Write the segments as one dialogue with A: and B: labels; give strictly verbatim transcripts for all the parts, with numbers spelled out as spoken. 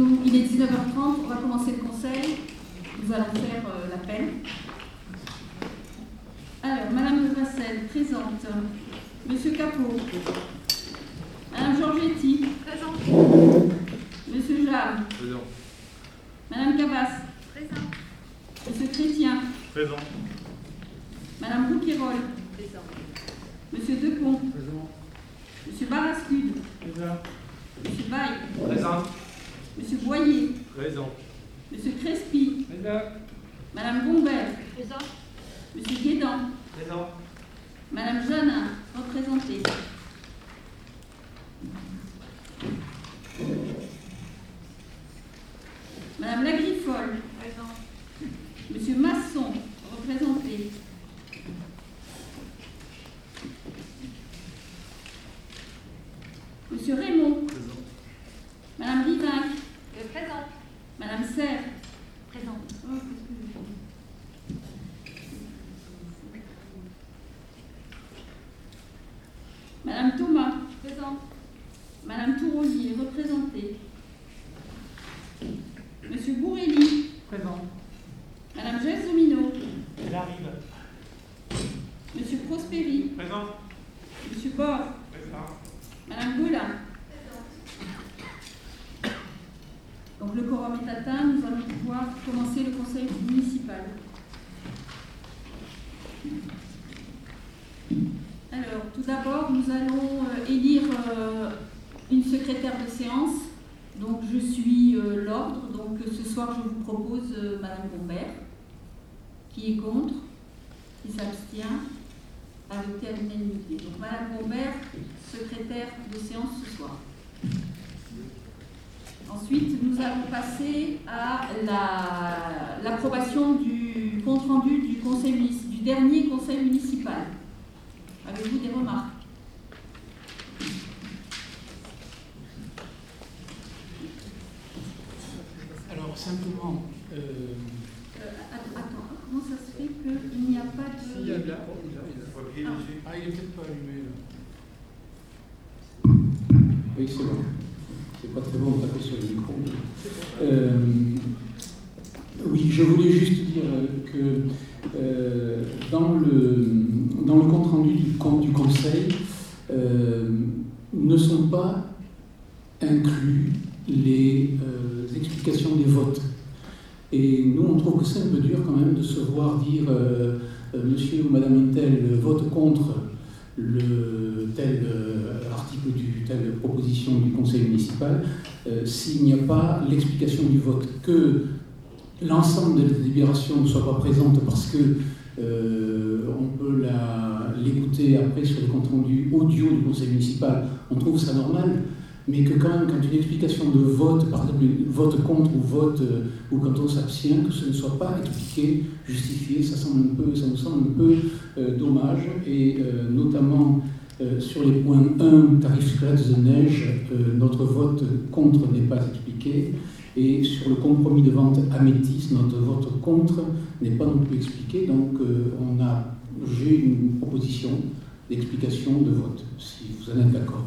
A: nous, il est dix-neuf heures trente, on va commencer le conseil. Nous allons faire euh, l'appel. Alors, Madame Vassel, présente. Monsieur Capot. Madame Georgetti. Présente. Monsieur Jam.
B: Présent.
A: Madame Cabas.
C: Présent.
A: Monsieur Chrétien.
B: Présent.
A: Madame Rouquayrol.
C: Présent.
A: Monsieur Depont.
B: Présent.
A: Monsieur Barascude.
B: Présent.
A: Monsieur Baye.
B: Présent.
A: Monsieur Boyer.
B: Présent.
A: Monsieur Crespi.
B: Présent.
A: Madame Gombert.
C: Présent.
A: Monsieur Guédan.
B: Présent.
A: Madame Janin, représentée. Madame Lagrifolle.
C: Présent.
A: Monsieur Masson, représenté. Monsieur Raymond.
B: Présent.
A: Madame Rivinc.
C: Euh, présent.
A: Madame Serre.
C: Présent.
A: Oh, Madame Thomas.
C: Présent.
A: Madame Touronnier, représentée. Monsieur Bourrelli.
B: Présent.
A: Madame Gelsomino.
B: Elle arrive.
A: Monsieur Prosperi.
B: Présent.
A: Monsieur Bord.
B: Présent.
A: Madame Gaulin. Donc le quorum est atteint, nous allons pouvoir commencer le conseil municipal. Alors, tout d'abord, nous allons euh, élire euh, une secrétaire de séance. Donc, je suis euh, l'ordre. Donc, euh, ce soir, je vous propose euh, Madame Gombert. Qui est contre? Qui s'abstient? Adopté à l'unanimité. Donc, Madame Gombert, secrétaire de séance ce soir. Ensuite, nous allons passer à la, l'approbation du compte-rendu du, conseil, du dernier conseil municipal. Avez-vous des remarques?
D: Alors, simplement... Euh...
A: Euh, attends, comment ça se fait qu'il n'y a pas de...
D: Si, il y a de la... Oh, il a, il a...
A: Ah.
D: ah, il n'est peut-être pas allumé, là.
E: Oui, c'est bon. C'est pas très bon de taper sur le micro. Euh, oui, je voulais juste dire que euh, dans, le, dans le compte rendu du, du Conseil euh, ne sont pas inclus les euh, explications des votes. Et nous, on trouve que c'est un peu dur quand même de se voir dire euh, euh, monsieur ou madame Intel vote contre le tel euh, article du telle proposition du conseil municipal euh, s'il n'y a pas l'explication du vote, que l'ensemble de la délibération ne soit pas présente parce que euh, on peut la, l'écouter après sur le compte rendu audio du conseil municipal, on trouve ça normal, mais que quand même quand une explication de vote, par exemple vote contre ou vote euh, ou quand on s'abstient, que ce ne soit pas expliqué, justifié, ça semble un peu, ça nous semble un peu euh, dommage, et euh, notamment euh, sur les points un, tarif scolaire de neige, euh, notre vote contre n'est pas expliqué, et sur le compromis de vente Amétis, notre vote contre n'est pas non plus expliqué, donc euh, on a, j'ai une proposition d'explication de vote, si vous en êtes d'accord.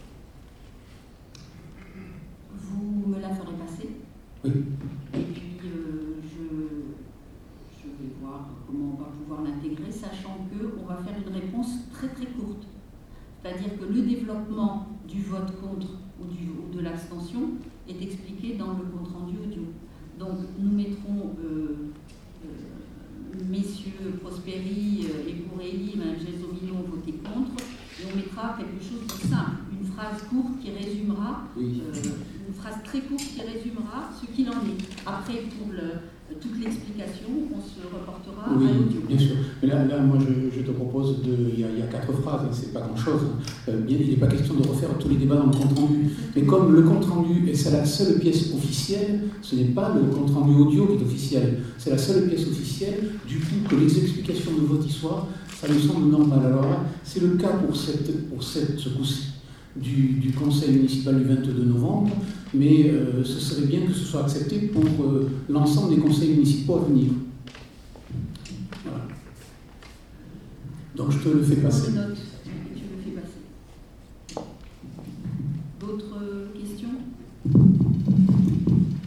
A: Vous me la ferez passer.
E: Oui.
A: Et puis, euh, je, je vais voir comment on va pouvoir l'intégrer, sachant qu'on va faire une réponse très très courte. C'est-à-dire que le développement du vote contre ou, du, ou de l'abstention est expliqué dans le compte-rendu audio. Donc, nous mettrons euh, euh, messieurs Prosperi et Bourrelli, Mme Gelsomino voter contre, et on mettra quelque chose de simple, une phrase courte qui résumera,
E: Oui.
A: euh, une phrase très courte qui résumera ce qu'il en est. Après, pour le, toute l'explication, on se reportera
E: oui,
A: à l'audio.
E: Bien sûr. Mais là, là moi, je, je te propose de. Il y, a, il y a quatre phrases, hein, c'est pas grand-chose. Euh, bien, il n'est pas question de refaire tous les débats dans le compte-rendu. Mais comme le compte-rendu est la seule pièce officielle, ce n'est pas le compte-rendu audio qui est officiel. C'est la seule pièce officielle. Du coup, que les explications de vote y soient, ça me semble normal. Alors là, c'est le cas pour, cette, pour cette, ce coup-ci du, du conseil municipal du vingt-deux novembre, mais euh, ce serait bien que ce soit accepté pour euh, l'ensemble des conseils municipaux à venir. Voilà. Donc je te le fais passer.
A: Note, et tu le fais passer. D'autres questions?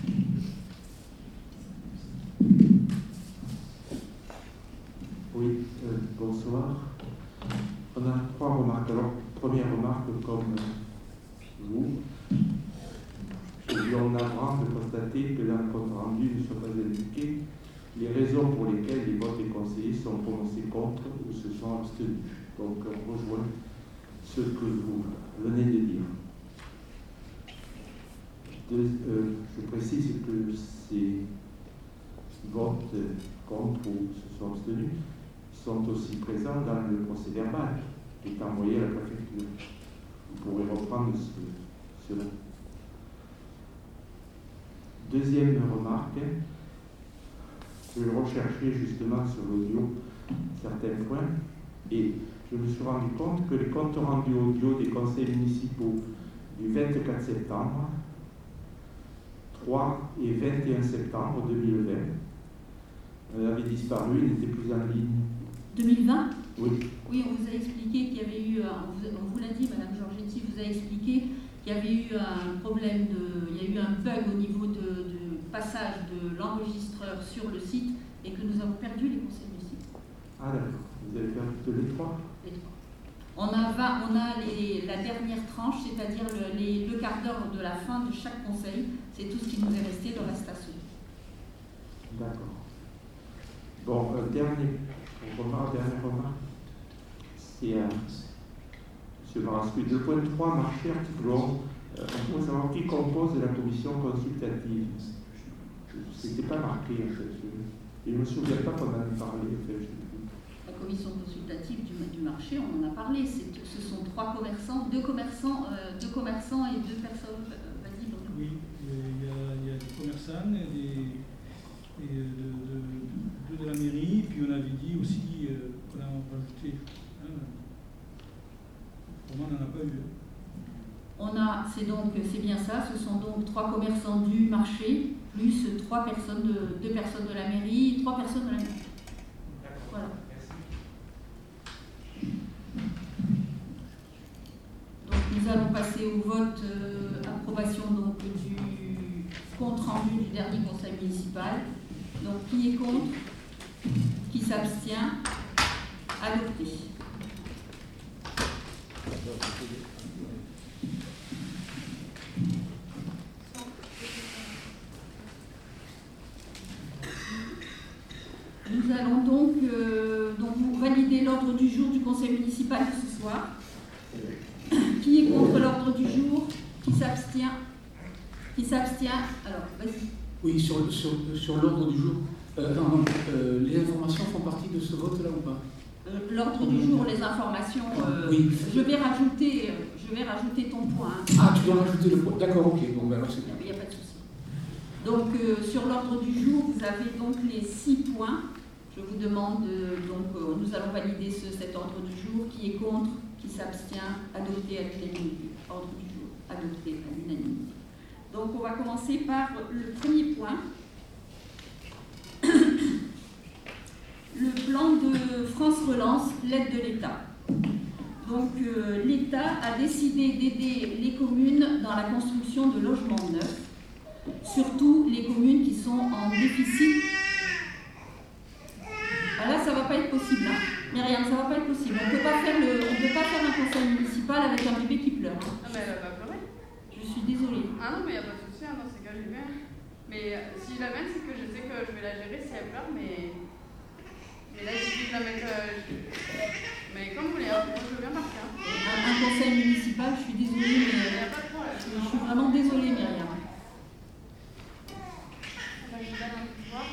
B: Oui, euh, bonsoir. On a trois remarques. Alors, première remarque, comme vous, je suis en navrant de constater que dans le compte rendu ne sont pas indiquées les raisons pour lesquelles les votes des conseillers sont prononcés contre ou se sont abstenus. Donc, on rejoint ce que vous venez de dire. De, euh, je précise que ces votes contre ou se sont abstenus sont aussi présents dans le procès verbal qui est envoyé à la préfecture. Vous pourrez reprendre ce, cela. Deuxième remarque, je recherchais justement sur l'audio certains points et je me suis rendu compte que les comptes rendus audio des conseils municipaux du vingt-quatre septembre, trois et vingt et un septembre deux mille vingt avaient disparu et n'étaient plus en ligne.
A: deux mille vingt?
B: Oui.
A: Oui, on vous a expliqué qu'il y avait eu, on vous, on vous l'a dit, Madame Georgetti vous a expliqué qu'il y avait eu un problème de, il y a eu un bug au niveau de, de passage de l'enregistreur sur le site et que nous avons perdu les conseils municipaux.
B: Ah d'accord, vous avez perdu les trois?
A: Les trois. On a, vingt, on a les, la dernière tranche, c'est-à-dire le, les, le quart d'heure de la fin de chaque conseil, c'est tout ce qui nous est resté, le reste à ceux.
B: D'accord. Bon, euh, dernier remarque, dernière remarque, c'est euh, M. Marasquet. deux point trois, marché article onze. Euh, on pourrait savoir qui compose la commission consultative. Ce n'était pas marqué en fait. Je ne me souviens pas qu'on en ait parlé. En fait.
A: La commission consultative du, du marché, on en a parlé. C'est, ce sont trois commerçants, deux commerçants, euh, deux commerçants et deux personnes. Euh, vas-y, donc.
D: Oui, il y, a, il y a des commerçants et des, et de, de, de, de la mairie, puis on avait dit aussi euh, qu'on a rajouté. Hein, pour moi, on n'en a pas eu.
A: On a, c'est donc, c'est bien ça, ce sont donc trois commerçants du marché, plus trois personnes, de, deux personnes de la mairie, trois personnes de la mairie. Voilà. Donc nous allons passer au vote, euh, approbation donc du compte rendu du dernier conseil municipal. Donc qui est contre? Qui s'abstient? Adopté. Nous allons donc, euh, donc valider l'ordre du jour du conseil municipal de ce soir. Qui est contre l'ordre du jour? Qui s'abstient? Qui s'abstient? Alors, vas-y.
E: Oui, sur, sur, sur l'ordre du jour. Euh, non, non, euh, les informations font partie de ce vote-là ou pas?
A: Euh, l'ordre du jour, les informations. Euh,
E: oui.
A: Je vais rajouter, euh, je vais rajouter ton point. Hein.
E: Ah, tu dois rajouter le point. D'accord, ok. Bon, ben alors c'est bien.
A: Il n'y a pas de souci. Donc, euh, sur l'ordre du jour, vous avez donc les six points. Je vous demande, euh, donc, euh, nous allons valider ce, cet ordre du jour. Qui est contre? Qui s'abstient? Adopté à l'unanimité. Ordre du jour, adopté à l'unanimité. Donc, on va commencer par le premier point. Le plan de France Relance, l'aide de l'État. Donc, euh, l'État a décidé d'aider les communes dans la construction de logements neufs, surtout les communes qui sont en déficit. Ah là, ça ne va pas être possible, hein. Myriam, ça ne va pas être possible. On ne peut pas faire le, on peut pas faire un conseil municipal avec un bébé qui pleure. Hein.
C: Ah, mais elle va pas pleurer.
A: Je suis désolée.
C: Ah non, mais il n'y a pas de souci, hein, dans ces cas, je viens. Mais euh, si je la mets, c'est que je sais que je vais la gérer si elle pleure, mais. Mais là, il suffit de la mettre. Euh, je... Mais comme vous voulez, hein, moi je veux bien partir. Hein.
A: Un, un conseil municipal, je suis désolée, mais.
C: Il n'y a pas de problème.
A: Je suis vraiment désolée, Myriam.
C: Bah, je donne un pouvoir.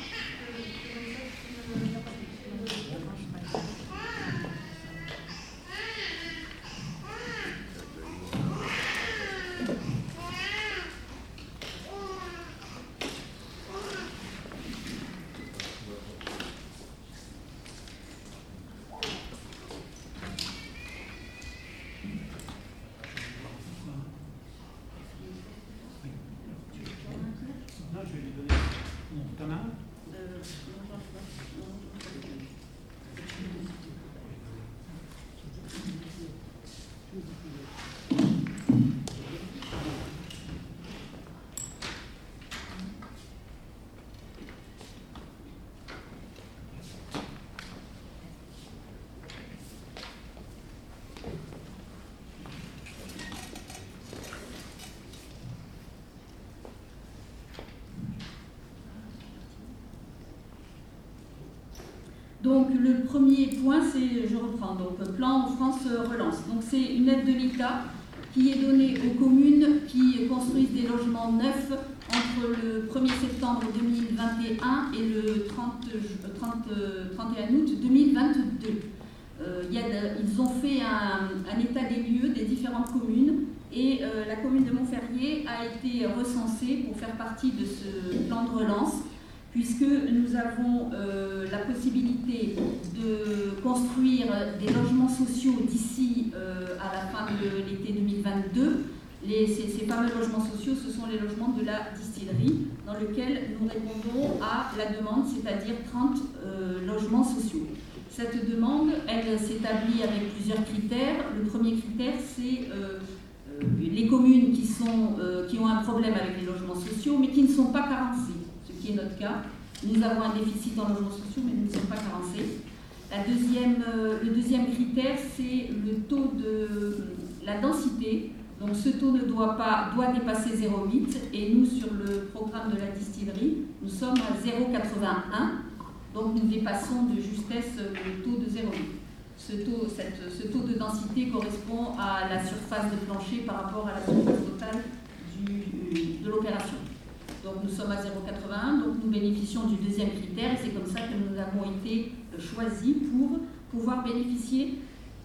A: Donc le premier point, c'est, je reprends, donc plan France Relance. Donc c'est une aide de l'État qui est donnée aux communes qui construisent des logements neufs entre le premier septembre deux mille vingt et un et le trente, trente, trente et un août deux mille vingt-deux. Euh, il y a de, ils ont fait un, un état des lieux des différentes communes et euh, la commune de Montferrier a été recensée pour faire partie de ce plan de relance, puisque nous avons euh, la possibilité de construire des logements sociaux d'ici euh, à la fin de l'été deux mille vingt-deux. Les, ces, ces fameux logements sociaux, ce sont les logements de la distillerie, dans lesquels nous répondons à la demande, c'est-à-dire trente euh, logements sociaux. Cette demande, elle s'établit avec plusieurs critères. Le premier critère, c'est euh, euh, les communes qui, sont, euh, qui ont un problème avec les logements sociaux, mais qui ne sont pas carencées, ce qui est notre cas. Nous avons un déficit en logements sociaux, mais nous ne sommes pas carencés. La deuxième, euh, le deuxième critère, c'est le taux de la densité. Donc ce taux ne doit pas doit dépasser zéro virgule huit et nous, sur le programme de la distillerie, nous sommes à zéro virgule quatre-vingt-un. Donc nous dépassons de justesse le taux de zéro virgule huit. Ce taux, cette, ce taux de densité correspond à la surface de plancher par rapport à la surface totale du, de l'opération. Donc nous sommes à zéro virgule quatre-vingt-un, donc nous bénéficions du deuxième critère et c'est comme ça que nous avons été choisis pour pouvoir bénéficier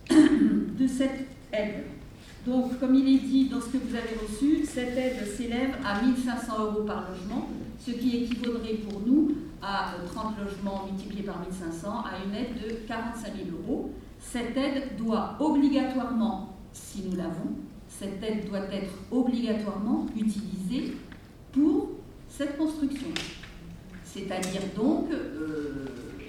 A: de cette aide. Donc comme il est dit dans ce que vous avez reçu, cette aide s'élève à mille cinq cents euros par logement, ce qui équivaudrait pour nous à trente logements multipliés par mille cinq cents à une aide de quarante-cinq mille euros. Cette aide doit obligatoirement, si nous l'avons, cette aide doit être obligatoirement utilisée pour cette construction. C'est-à-dire donc, euh,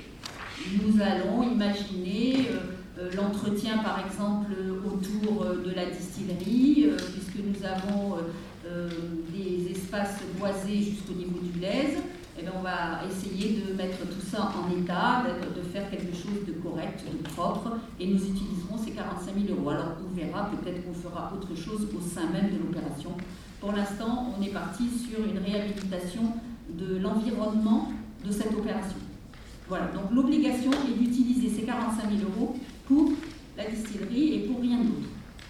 A: nous allons imaginer euh, l'entretien par exemple autour de la distillerie, euh, puisque nous avons euh, des espaces boisés jusqu'au niveau du Lèze. Eh bien, on va essayer de mettre tout ça en état, de, de faire quelque chose de correct, de propre, et nous utiliserons ces quarante-cinq mille euros. Alors on verra, peut-être qu'on fera autre chose au sein même de l'opération. Pour l'instant, on est parti sur une réhabilitation de l'environnement de cette opération. Voilà, donc l'obligation est d'utiliser ces quarante-cinq mille euros pour la distillerie et pour rien d'autre.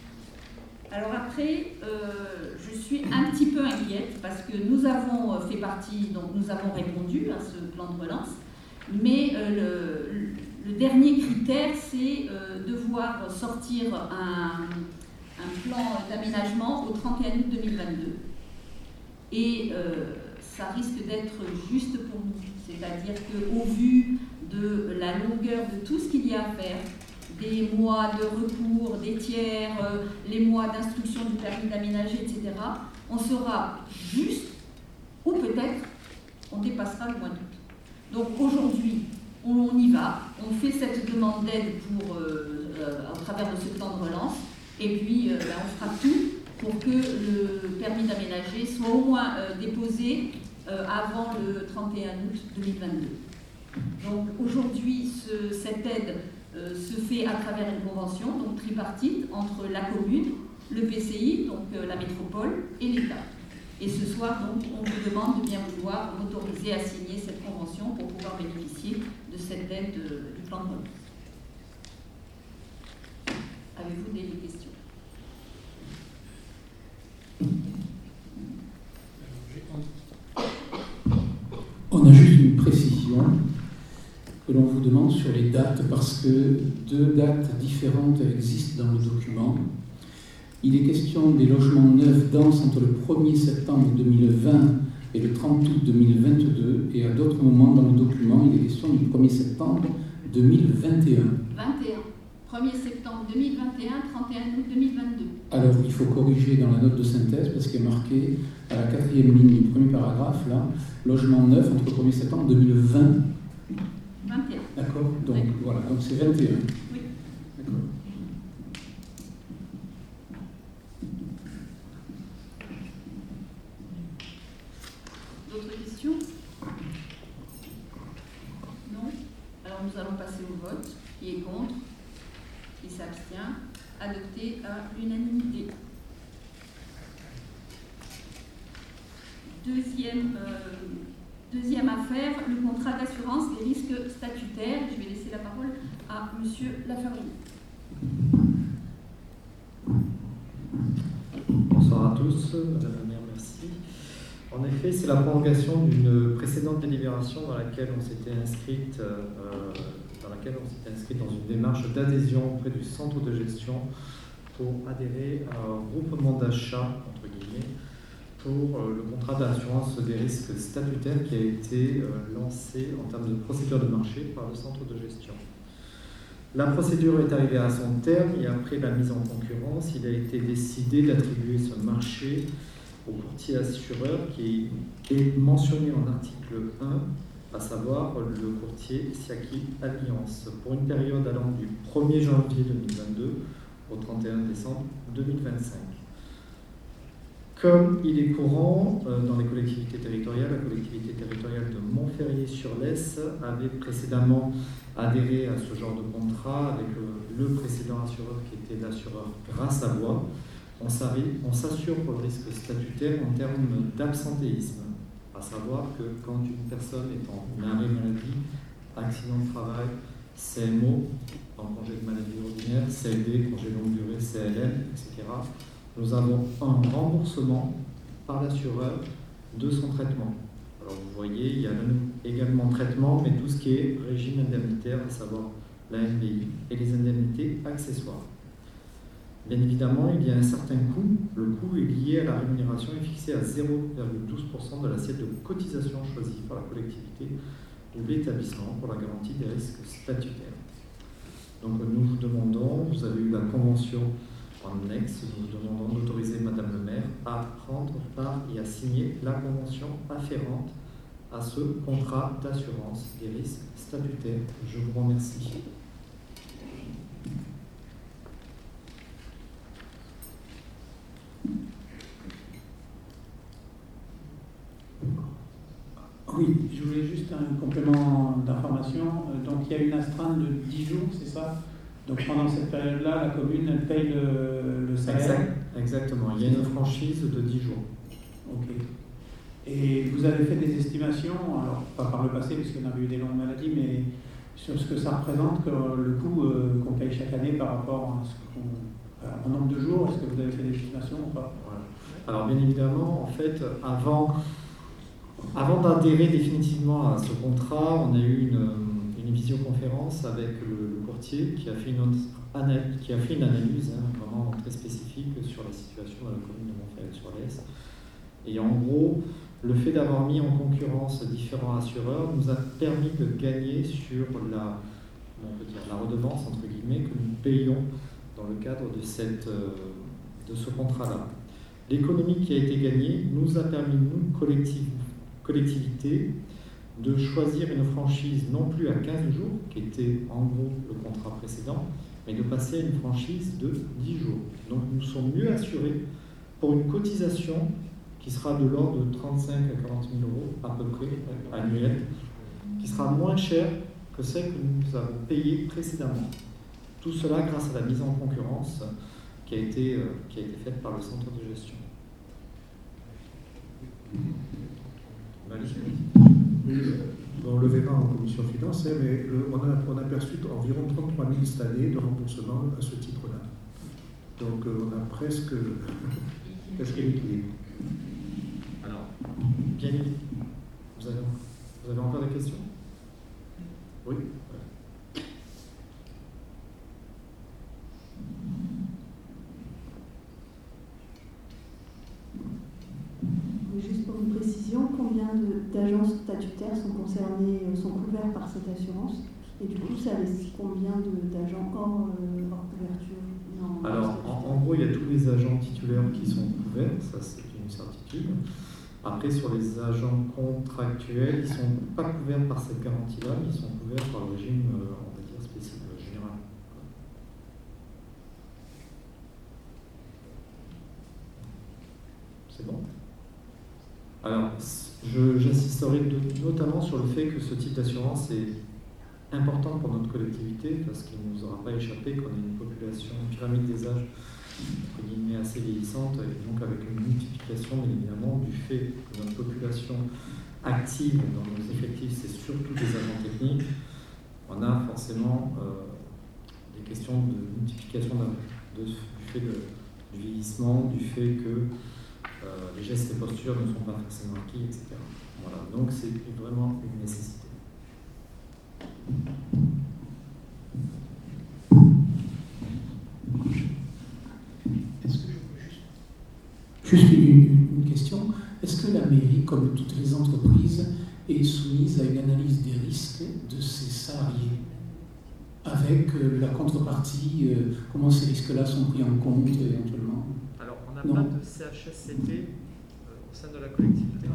A: Alors après, euh, je suis un petit peu inquiète parce que nous avons fait partie, donc nous avons répondu à ce plan de relance, mais euh, le, le dernier critère, c'est euh, devoir sortir un, un plan d'aménagement au trente et un août deux mille vingt-deux. Et euh, ça risque d'être juste pour nous, c'est-à-dire qu'au vu de la longueur de tout ce qu'il y a à faire, des mois de recours, des tiers, euh, les mois d'instruction du permis d'aménager, et cetera, on sera juste, ou peut-être, on dépassera le mois d'août. Donc aujourd'hui, on, on y va, on fait cette demande d'aide pour, euh, euh, au travers de ce plan de relance, et puis euh, ben, on fera tout pour que le permis d'aménager soit au moins euh, déposé euh, avant le trente et un août deux mille vingt-deux. Donc aujourd'hui, ce, cette aide Euh, se fait à travers une convention, donc tripartite, entre la commune, le P C I, donc euh, la métropole, et l'État. Et ce soir, donc, on vous demande de bien vouloir m'autoriser à signer cette convention pour pouvoir bénéficier de cette aide euh, du plan de relance. Avez-vous des questions?
E: On a juste une précision que l'on vous demande sur les dates, parce que deux dates différentes existent dans le document. Il est question des logements neufs denses entre le premier septembre deux mille vingt et le trente août deux mille vingt-deux, et à d'autres moments dans le document, il est question du premier septembre deux mille vingt et un.
A: vingt et un. premier septembre deux mille vingt et un, trente et un août deux mille vingt-deux.
E: Alors, il faut corriger dans la note de synthèse, parce qu'il est marqué à la quatrième ligne du premier paragraphe, là, logement neuf entre le premier septembre deux mille vingt.
A: vingt et un.
E: D'accord, donc
A: Oui.
E: voilà, donc c'est vingt et un.
A: Oui.
E: D'accord.
A: D'autres questions? Non? Alors nous allons passer au vote. Qui est contre? Qui s'abstient? Adopté à l'unanimité. Deuxième, euh, deuxième affaire, le contrat d'assurance des risques statutaires. Je vais laisser la la parole à Monsieur Lafarine.
F: Bonsoir à tous, Madame la maire, merci. En effet, c'est la prolongation d'une précédente délibération dans laquelle on s'était inscrite, euh, dans laquelle on s'était inscrite dans une démarche d'adhésion auprès du centre de gestion pour adhérer à un groupement d'achat, entre guillemets, pour euh, le contrat d'assurance des risques statutaires qui a été euh, lancé en termes de procédure de marché par le centre de gestion. La procédure est arrivée à son terme et après la mise en concurrence, il a été décidé d'attribuer ce marché au courtier assureur qui est mentionné en article un, à savoir le courtier Siaki Alliance, pour une période allant du premier janvier deux mille vingt-deux au trente et un décembre deux mille vingt-cinq. Comme il est courant euh, dans les collectivités territoriales, la collectivité territoriale de Montferrier-sur-Lesse avait précédemment adhéré à ce genre de contrat avec le, le précédent assureur qui était l'assureur Grâce à Voix. On s'assure pour le risque statutaire en termes d'absentéisme, à savoir que quand une personne est en arrêt maladie, accident de travail, C M O, en congé de maladie ordinaire, C L D, congé longue durée, C L M, et cetera, nous avons un remboursement par l'assureur de son traitement. Alors vous voyez, il y a également traitement, mais tout ce qui est régime indemnitaire, à savoir la M B I et les indemnités accessoires. Bien évidemment, il y a un certain coût. Le coût est lié à la rémunération et fixé à zéro virgule douze pour cent de l'assiette de cotisation choisie par la collectivité ou l'établissement pour la garantie des risques statutaires. Donc nous vous demandons, vous avez eu la convention en annexe, nous vous demandons d'autoriser Madame le maire à prendre part et à signer la convention afférente à ce contrat d'assurance des risques statutaires. Je vous remercie.
E: Oui, je voulais juste un complément d'information. Donc il y a une astreinte de dix jours, c'est ça? Donc pendant cette période-là, la commune elle paye le, le salaire.
F: Exact, exactement, il y a une franchise de dix jours.
E: Ok. Et vous avez fait des estimations, alors pas par le passé, puisqu'on a eu des longues maladies, mais sur ce que ça représente, que le coût euh, qu'on paye chaque année par rapport à ce qu'on, enfin, au nombre de jours, est-ce que vous avez fait des estimations ou pas?
F: Voilà. Alors bien évidemment, en fait, avant, avant d'adhérer définitivement à ce contrat, on a eu une, une visioconférence avec le, le courtier qui a fait une, autre analyse, qui a fait une analyse hein, vraiment très spécifique sur la situation dans la commune de Montferrier-sur-Lesse. Et en gros, le fait d'avoir mis en concurrence différents assureurs nous a permis de gagner sur la, on peut dire, la redevance entre guillemets que nous payons dans le cadre de, cette, de ce contrat-là. L'économie qui a été gagnée nous a permis, nous, collectif, collectivité, de choisir une franchise non plus à quinze jours, qui était en gros le contrat précédent, mais de passer à une franchise de dix jours. Donc nous sommes mieux assurés pour une cotisation qui sera de l'ordre de trente-cinq à quarante mille euros à peu près annuel, qui sera moins chère que celle que nous avons payée précédemment. Tout cela grâce à la mise en concurrence qui a été, euh, qui a été faite par le centre de gestion.
G: Oui, on le verra en commission finance, mais le, on, a, on a perçu environ trente-trois mille cette année de remboursement à ce titre-là. Donc euh, on a presque, presque l'équilibre.
F: Alors, bien évidemment, vous avez, vous avez encore des questions? Oui.
H: Juste pour une précision, combien d'agents statutaires sont concernés, sont couverts par cette assurance? Et du coup, ça laisse combien d'agents hors, euh, hors couverture? Non,
F: Alors, en, en gros, il y a tous les agents titulaires qui sont couverts, ça c'est une certitude. Après, sur les agents contractuels, ils ne sont pas couverts par cette garantie-là, mais ils sont couverts par le régime, euh, on va dire, spécifique, général. C'est bon? Alors, j'insisterai notamment sur le fait que ce type d'assurance est important pour notre collectivité, parce qu'il ne nous aura pas échappé qu'on ait une population, une pyramide des âges entre guillemets, assez vieillissante, et donc avec une multiplication, bien évidemment, du fait que notre population active dans nos effectifs, c'est surtout des agents techniques. On a forcément forcément euh, des questions de multiplication d'âge, de, du fait de, du vieillissement, du fait que euh, les gestes et postures ne sont pas forcément acquis, et cetera. Voilà, donc c'est vraiment une nécessité.
E: Est-ce que je peux juste... Juste une, une question. Est-ce que la mairie, comme toutes les entreprises, est soumise à une analyse des risques de ses salariés, avec euh, la contrepartie, euh, comment ces risques-là sont pris en compte éventuellement?
F: Alors, on n'a
E: Non.
F: pas de C H S C T euh, au sein de la collectivité.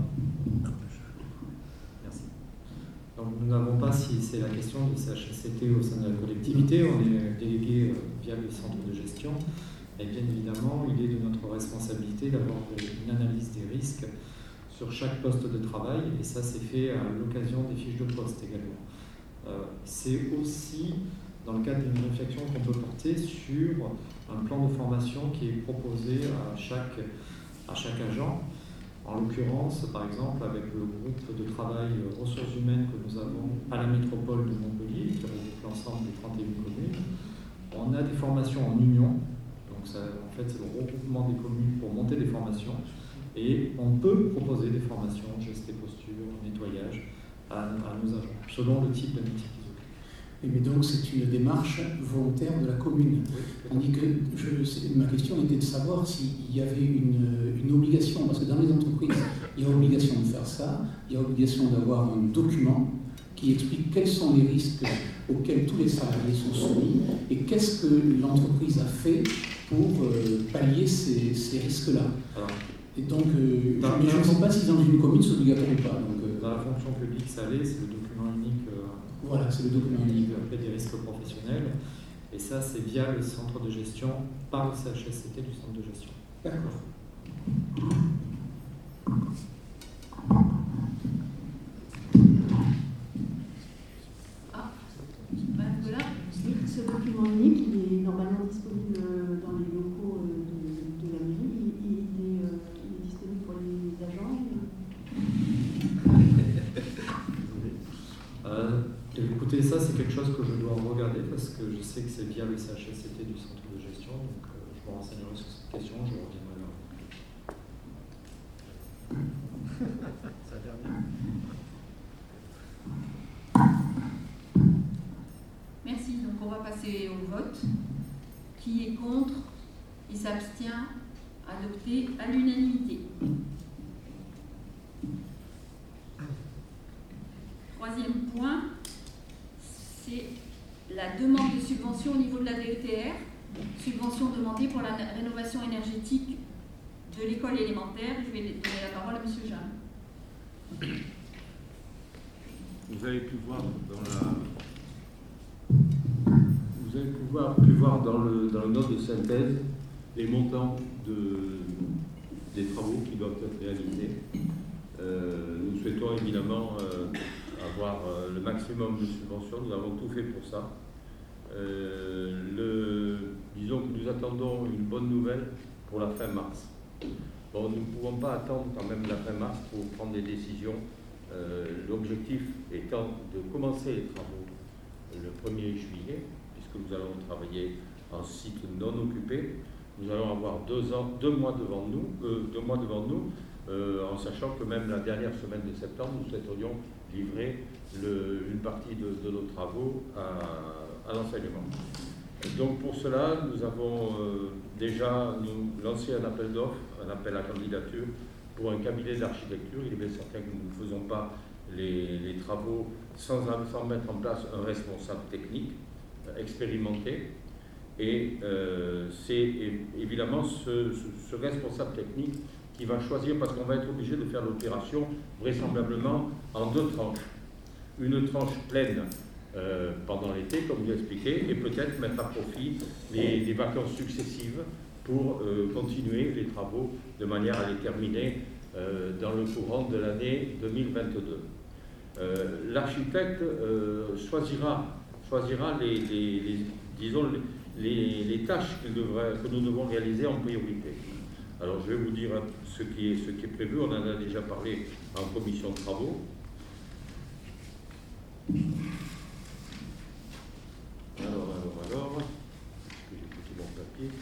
F: Merci. Donc, nous n'avons pas, si c'est la question de C H S C T au sein de la collectivité, on est délégué euh, via les centres de gestion. Et bien évidemment, il est de notre responsabilité d'avoir une analyse des risques sur chaque poste de travail, et ça c'est fait à l'occasion des fiches de poste également. Euh, c'est aussi dans le cadre d'une réflexion qu'on peut porter sur un plan de formation qui est proposé à chaque, à chaque agent. En l'occurrence, par exemple, avec le groupe de travail ressources humaines que nous avons à la métropole de Montpellier, qui regroupe l'ensemble des trente et une communes, on a des formations en union. Donc ça, en fait, c'est le regroupement des communes pour monter des formations. Et on peut proposer des formations, gestes et postures, nettoyage, à, à nos agents, selon le type de métier qu'ils occupent.
E: Et mais donc c'est une démarche volontaire de la commune.
F: Oui,
E: On dit que je, ma question était de savoir s'il y avait une, une obligation, parce que dans les entreprises, il y a obligation de faire ça, il y a obligation d'avoir un document qui explique quels sont les risques auxquels tous les salariés sont soumis et qu'est-ce que l'entreprise a fait pour euh, pallier ces, ces risques-là. Alors, et donc, euh,
F: dans,
E: je ne sais pas si dans une commune c'est obligatoire ou pas. Donc, euh,
F: dans la fonction publique, ça l'est, c'est le document unique. Euh,
E: voilà, c'est le document unique.
F: Après des risques professionnels. Et ça, c'est via le centre de gestion, par le C H S C T du centre de gestion.
E: D'accord.
A: Ah, ben voilà.
H: Oui, ce document unique, il est normalement disponible dans les locaux de, de la mairie. Il, il, est, euh, il est disponible pour les agents.
F: euh, écoutez, ça, c'est quelque chose que je dois regarder parce que je sais que c'est via le C H S C T du centre de gestion. Donc, euh, je me renseignerai sur cette question, je reviendrai là. C'est la dernière.
A: Merci. Donc on va passer au vote. Qui est contre? Qui s'abstient? Adopté à l'unanimité. Troisième point, c'est la demande de subvention au niveau de la D E T R. Subvention demandée pour la rénovation énergétique de l'école élémentaire. Je vais donner la parole à M. Jeanne.
I: Vous avez pu voir dans la... Vous avez pu voir, pu voir dans, le, dans le note de synthèse les montants de, des travaux qui doivent être réalisés. Euh, nous souhaitons évidemment euh, avoir euh, le maximum de subventions. Nous avons tout fait pour ça. Euh, le, disons que nous attendons une bonne nouvelle pour la fin mars. Bon, nous ne pouvons pas attendre quand même la fin mars pour prendre des décisions. Euh, L'objectif étant de commencer les travaux le premier juillet, puisque nous allons travailler en site non occupé. Nous allons avoir deux, ans, deux mois devant nous, euh, deux mois devant nous euh, en sachant que même la dernière semaine de septembre, nous souhaiterions livrer le, une partie de, de nos travaux à, à l'enseignement. Donc pour cela, nous avons euh, déjà nous, lancé un appel d'offres, un appel à candidature pour un cabinet d'architecture. Il est bien certain que nous ne faisons pas les, les travaux sans, sans mettre en place un responsable technique euh, expérimenté. Et euh, c'est évidemment ce, ce, ce responsable technique qui va choisir, parce qu'on va être obligé de faire l'opération vraisemblablement en deux tranches. Une tranche pleine euh, pendant l'été, comme vous l'expliquez, et peut-être mettre à profit les, les vacances successives pour euh, continuer les travaux de manière à les terminer euh, dans le courant de l'année deux mille vingt-deux. Euh, L'architecte euh, choisira, choisira les, les, les, disons, les, les, les tâches qu'il devrait, que nous devons réaliser en priorité. Alors je vais vous dire ce qui est, ce qui est prévu, on en a déjà parlé en commission de travaux.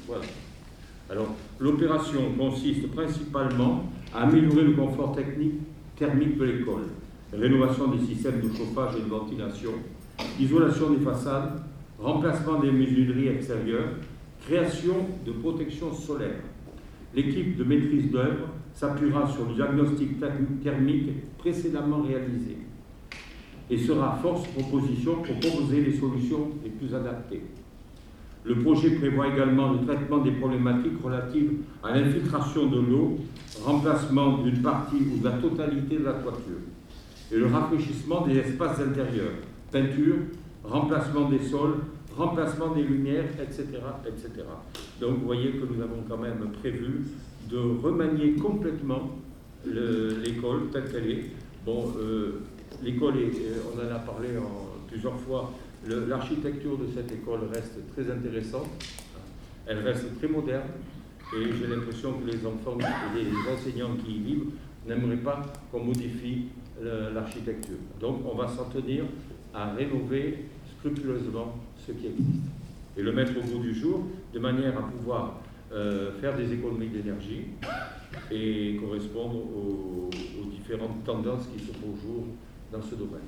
I: Voilà. Alors, l'opération consiste principalement à améliorer le confort technique, thermique de l'école, rénovation des systèmes de chauffage et de ventilation, isolation des façades, remplacement des menuiseries extérieures, création de protection solaire. L'équipe de maîtrise d'œuvre s'appuiera sur le diagnostic thermique précédemment réalisé et sera force de proposition pour proposer les solutions les plus adaptées. Le projet prévoit également le traitement des problématiques relatives à l'infiltration de l'eau, remplacement d'une partie ou de la totalité de la toiture, et le rafraîchissement des espaces intérieurs, peinture, remplacement des sols, remplacement des lumières, et cetera, et cetera. Donc vous voyez que nous avons quand même prévu de remanier complètement l'école telle qu'elle est. Bon, euh, l'école, on en a parlé en, plusieurs fois, l'architecture de cette école reste très intéressante, elle reste très moderne, et j'ai l'impression que les enfants et les enseignants qui y vivent n'aimeraient pas qu'on modifie l'architecture. Donc on va s'en tenir à rénover scrupuleusement ce qui existe et le mettre au goût du jour de manière à pouvoir euh, faire des économies d'énergie et correspondre aux, aux différentes tendances qui se font jour dans ce domaine.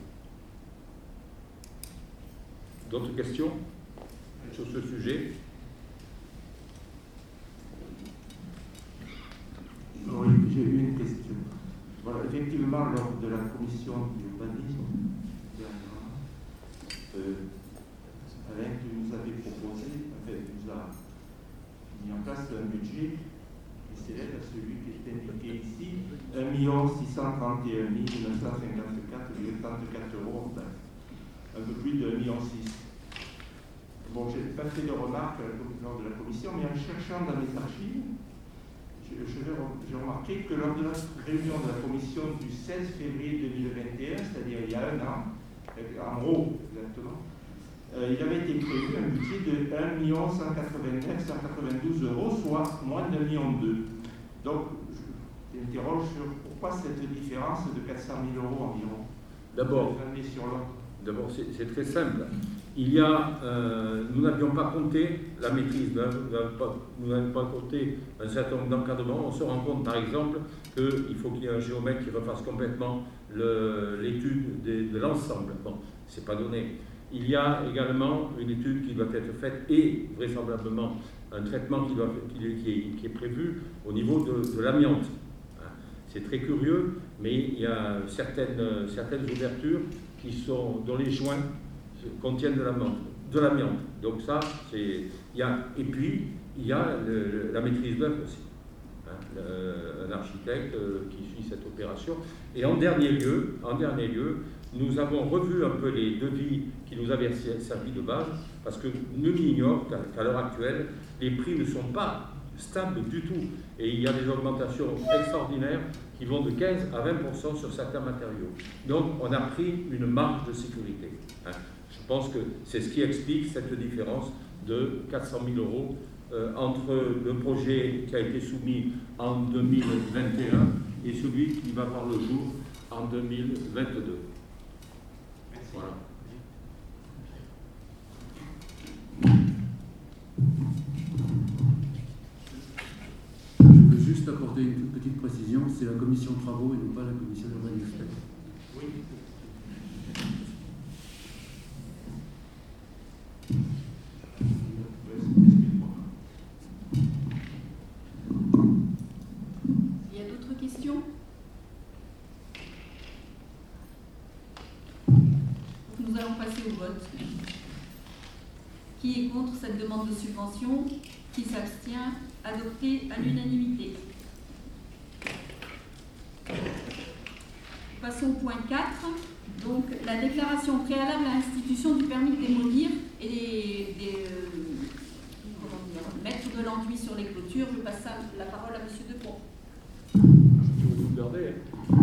I: D'autres questions sur ce sujet?
B: Oui, j'ai eu une question. Voilà, effectivement, lors de la commission d'urbanisme, euh, Alain, tu nous avais proposé, enfin, tu nous as mis en place un budget qui s'élève à celui qui est indiqué ici, un million six cent trente et un mille neuf cent cinquante-quatre virgule trente-quatre euros, enfin, un peu plus de un million six. Bon, je n'ai pas fait de remarques lors de la commission, mais en cherchant dans les archives, j'ai remarqué que lors de la réunion de la commission du seize février deux mille vingt et un, c'est-à-dire il y a un an, en gros exactement, euh, il avait été prévu un budget de un million cent quatre-vingt-neuf mille cent quatre-vingt-douze euros, soit moins d'un million deux. Donc, je m'interroge sur pourquoi cette différence de quatre cent mille euros environ.
I: D'abord, d'abord c'est très simple. Il y a, euh, nous n'avions pas compté la maîtrise d'œuvre, nous n'avions pas, pas compté un certain nombre d'encadrements. On se rend compte, par exemple, qu'il faut qu'il y ait un géomètre qui refasse complètement l'étude de, de l'ensemble. Bon, c'est pas donné. Il y a également une étude qui doit être faite et vraisemblablement un traitement qui, doit, qui, est, qui est prévu au niveau de, de l'amiante. C'est très curieux, mais il y a certaines, certaines ouvertures qui sont, dont les joints contiennent de l'amiante. De l'amiante. Donc ça, c'est, il y a, et puis il y a le, la maîtrise d'œuvre aussi. Hein, le, un architecte euh, qui suit cette opération. Et en dernier lieu, en dernier lieu, nous avons revu un peu les devis qui nous avaient servi de base, parce que nul n'ignore qu'à l'heure actuelle, les prix ne sont pas stables du tout. Et il y a des augmentations extraordinaires qui vont de quinze à vingt pour cent sur certains matériaux. Donc on a pris une marge de sécurité. Hein. Je pense que c'est ce qui explique cette différence de quatre cent mille euros euh, entre le projet qui a été soumis en deux mille vingt et un et celui qui va voir le jour en deux mille vingt-deux.
B: Merci.
I: Voilà.
J: Je veux juste apporter une toute petite précision, c'est la commission de travaux et non pas la commission d'urbanisme.
B: Oui.
A: Il y a d'autres questions? Nous allons passer au vote. Qui est contre cette demande de subvention? Qui s'abstient? Adopté à l'unanimité. Passons au point quatre. Donc, la déclaration préalable à l'institution du permis de démolir et des, des euh, comment dire, mettre de l'enduit sur les clôtures. Je passe la parole à M. Depont.
I: Je vais vous garder.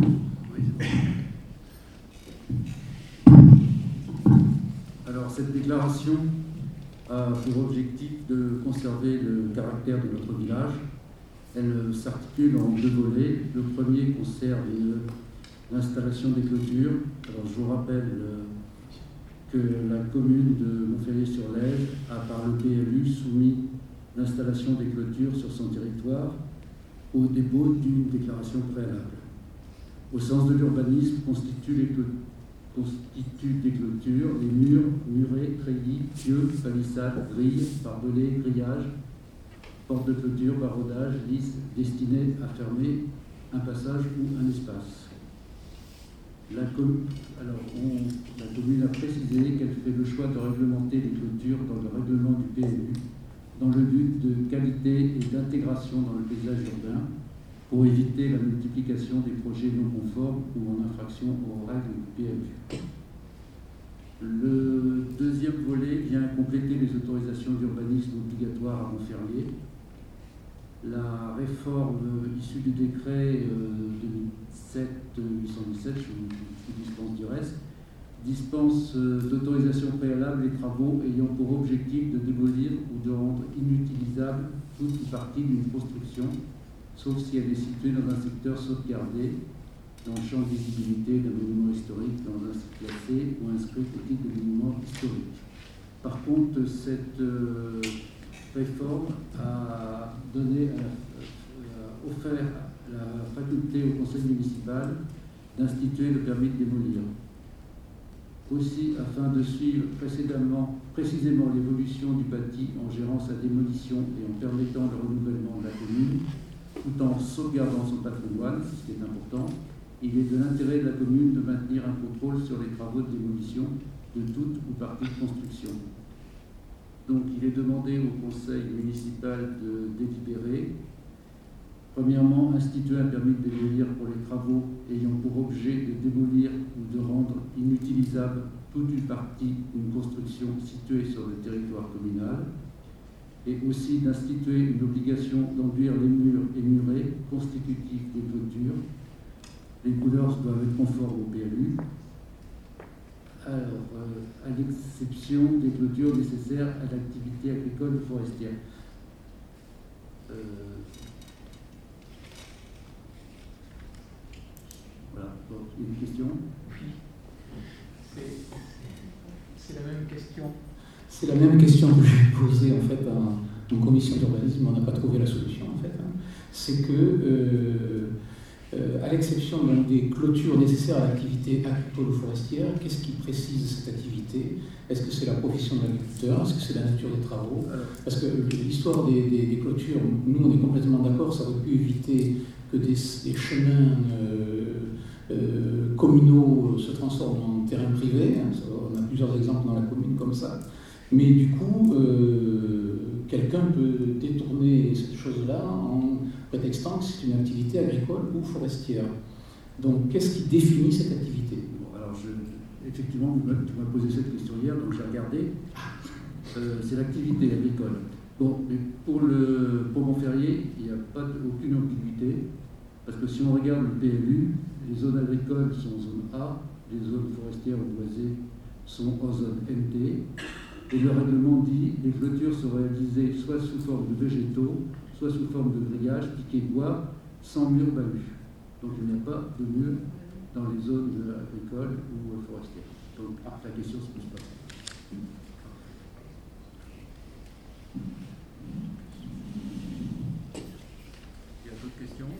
J: Alors, cette déclaration a pour objectif de conserver le caractère de notre village. Elle s'articule en deux volets. Le premier concerne l'installation des clôtures. Alors, je vous rappelle que la commune de Montferrier-sur-Lège a, par le P L U, soumis l'installation des clôtures sur son territoire au dépôt d'une déclaration préalable. Au sens de l'urbanisme, constituent, les clôt- constituent des clôtures les murs, murets, treillis, pieux, palissades, grilles, barbelés, grillages, portes de clôture, barodages, lisses destinés à fermer un passage ou un espace. La, com- Alors, on- la commune a précisé qu'elle fait le choix de réglementer les clôtures dans le règlement du P L U, dans le but de qualité et d'intégration dans le paysage urbain, pour éviter la multiplication des projets non conformes ou en infraction aux règles du P L U. Le deuxième volet vient compléter les autorisations d'urbanisme obligatoires à Montferrier. La réforme issue du décret deux mille sept huit cent dix-sept, je vous dispense du reste, dispense d'autorisation préalable les travaux ayant pour objectif de démolir ou de rendre inutilisable toute ou partie d'une construction, sauf si elle est située dans un secteur sauvegardé, dans le champ de visibilité d'un monument historique, dans un site classé ou inscrit au titre de monument historique. Par contre, cette euh, réforme a donné, a offert la faculté au conseil municipal d'instituer le permis de démolir. Aussi, afin de suivre précédemment, précisément l'évolution du bâti en gérant sa démolition et en permettant le renouvellement de la commune, tout en sauvegardant son patrimoine, ce qui est important, il est de l'intérêt de la commune de maintenir un contrôle sur les travaux de démolition de toute ou partie de construction. Donc, il est demandé au conseil municipal de délibérer. Premièrement, instituer un permis de démolir pour les travaux ayant pour objet de démolir ou de rendre inutilisable toute une partie d'une construction située sur le territoire communal, et aussi d'instituer une obligation d'enduire les murs et murets constitutifs des clôtures. Les couleurs doivent être conformes au P L U. Alors, euh, à l'exception des clôtures nécessaires à l'activité agricole ou forestière. Euh, voilà, donc, il y a une question ?
E: C'est la même question. C'est la même question que j'ai posée en fait en, en commission d'urbanisme, on n'a pas trouvé la solution en fait. Hein. C'est que, euh, euh, à l'exception des clôtures nécessaires à l'activité agricole ou forestière, qu'est-ce qui précise cette activité? Est-ce que c'est la profession de l'agriculteur? Est-ce que c'est la nature des travaux? Parce que l'histoire des, des, des clôtures, nous on est complètement d'accord, ça aurait pu éviter que des, des chemins euh, euh, communaux se transforment en terrain privé. Hein. On a plusieurs exemples dans la commune comme ça. Mais du coup, euh, quelqu'un peut détourner cette chose-là en prétextant que c'est une activité agricole ou forestière. Donc, qu'est-ce qui définit cette activité?
J: Bon, alors, je, effectivement, tu m'as posé cette question hier, donc j'ai regardé. Euh, c'est l'activité agricole. Bon, mais pour, le, pour Montferrier, il n'y a pas de, aucune ambiguïté, parce que si on regarde le P L U, les zones agricoles sont en zone A, les zones forestières ou boisées sont en zone M D. Et le règlement dit que les clôtures sont réalisées soit sous forme de végétaux, soit sous forme de grillage, piquets de bois, sans mur bahut. Donc il n'y a pas de mur dans les zones agricoles ou forestières. Donc ah, la question ne se pose pas. Il y a d'autres questions?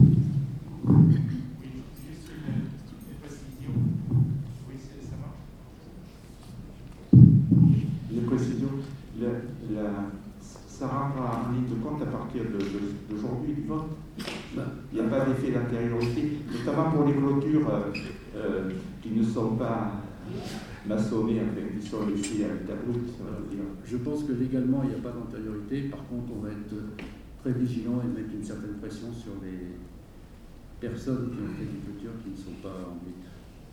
B: La, la, ça rentre en ligne de compte à partir d'aujourd'hui du vote. Il n'y a pas d'effet d'antériorité, notamment pour les clôtures euh, euh, qui ne sont pas maçonnées, enfin, qui sont laissées à l'état brut.
J: Je pense que légalement, il n'y a pas d'antériorité. Par contre, on va être très vigilant et mettre une certaine pression sur les personnes qui ont fait des clôtures qui ne sont pas en but.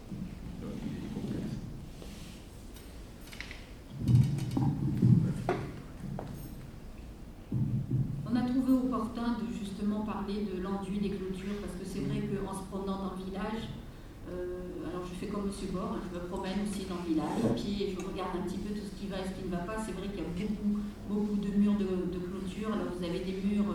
A: On a trouvé opportun de justement parler de l'enduit des clôtures, parce que c'est vrai qu'en se promenant dans le village, euh, alors je fais comme M. Bord, hein, je me promène aussi dans le village, à pied, et je regarde un petit peu tout ce qui va et ce qui ne va pas. C'est vrai qu'il y a beaucoup, beaucoup de murs de, de clôture. Alors vous avez des murs,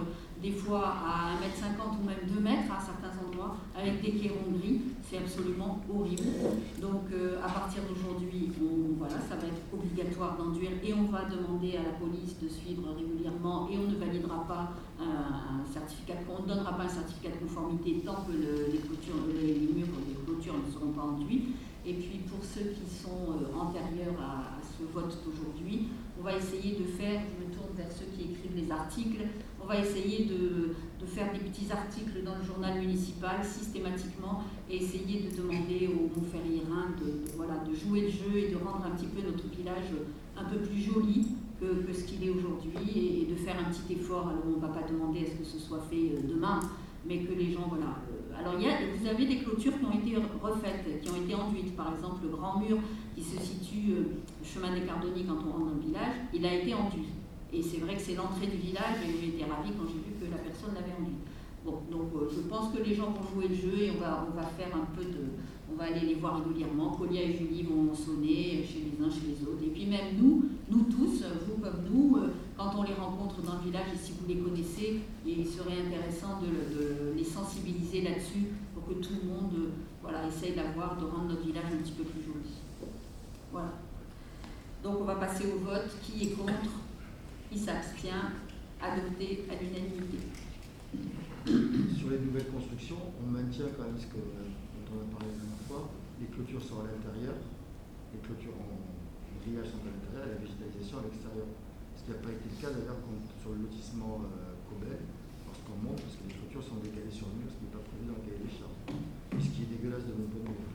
A: des fois à un mètre cinquante ou même deux mètres à certains endroits, avec des clairons gris, c'est absolument horrible. Donc euh, à partir d'aujourd'hui, voilà, ça va être obligatoire d'enduire et on va demander à la police de suivre régulièrement et on ne validera pas un, un certificat, on ne donnera pas un certificat de conformité tant que le, les, clôtures, les, les murs des clôtures ne seront pas enduits. Et puis pour ceux qui sont euh, antérieurs à, à ce vote d'aujourd'hui, on va essayer de faire, je me tourne vers ceux qui écrivent les articles, on va essayer de, de faire des petits articles dans le journal municipal systématiquement et essayer de demander aux Montferriérains de, de, voilà, de jouer le jeu et de rendre un petit peu notre village un peu plus joli que, que ce qu'il est aujourd'hui et, et de faire un petit effort. Alors on ne va pas demander à ce que ce soit fait demain, mais que les gens, voilà. Alors il y a, vous avez des clôtures qui ont été refaites, qui ont été enduites. Par exemple, le grand mur qui se situe euh, chemin des Cardonniers quand on rentre dans le village, il a été enduit. Et c'est vrai que c'est l'entrée du village et j'ai été ravie quand j'ai vu que la personne l'avait enduit. Bon, donc euh, je pense que les gens vont jouer le jeu et on va, on va faire un peu de... On va aller les voir régulièrement. Colia et Julie vont sonner chez les uns, chez les autres. Et puis même nous, nous tous, vous comme nous, euh, quand on les rencontre dans le village et si vous les connaissez, il serait intéressant de, de les sensibiliser là-dessus pour que tout le monde euh, voilà, essaye d'avoir, de rendre notre village un petit peu plus joli. Voilà. Donc on va passer au vote. Qui est contre? Qui s'abstient? Adopté à l'unanimité.
K: Sur les nouvelles constructions, on maintient quand même ce que, dont on a parlé la dernière fois, les clôtures sont à l'intérieur, les clôtures en grillage sont à l'intérieur et la végétalisation à l'extérieur. Ce qui n'a pas été le cas d'ailleurs sur le lotissement euh, Cobel, lorsqu'on monte, parce que les clôtures sont décalées sur le mur, ce qui n'est pas prévu dans le cahier des charges. Et ce qui est dégueulasse de mon point de vue.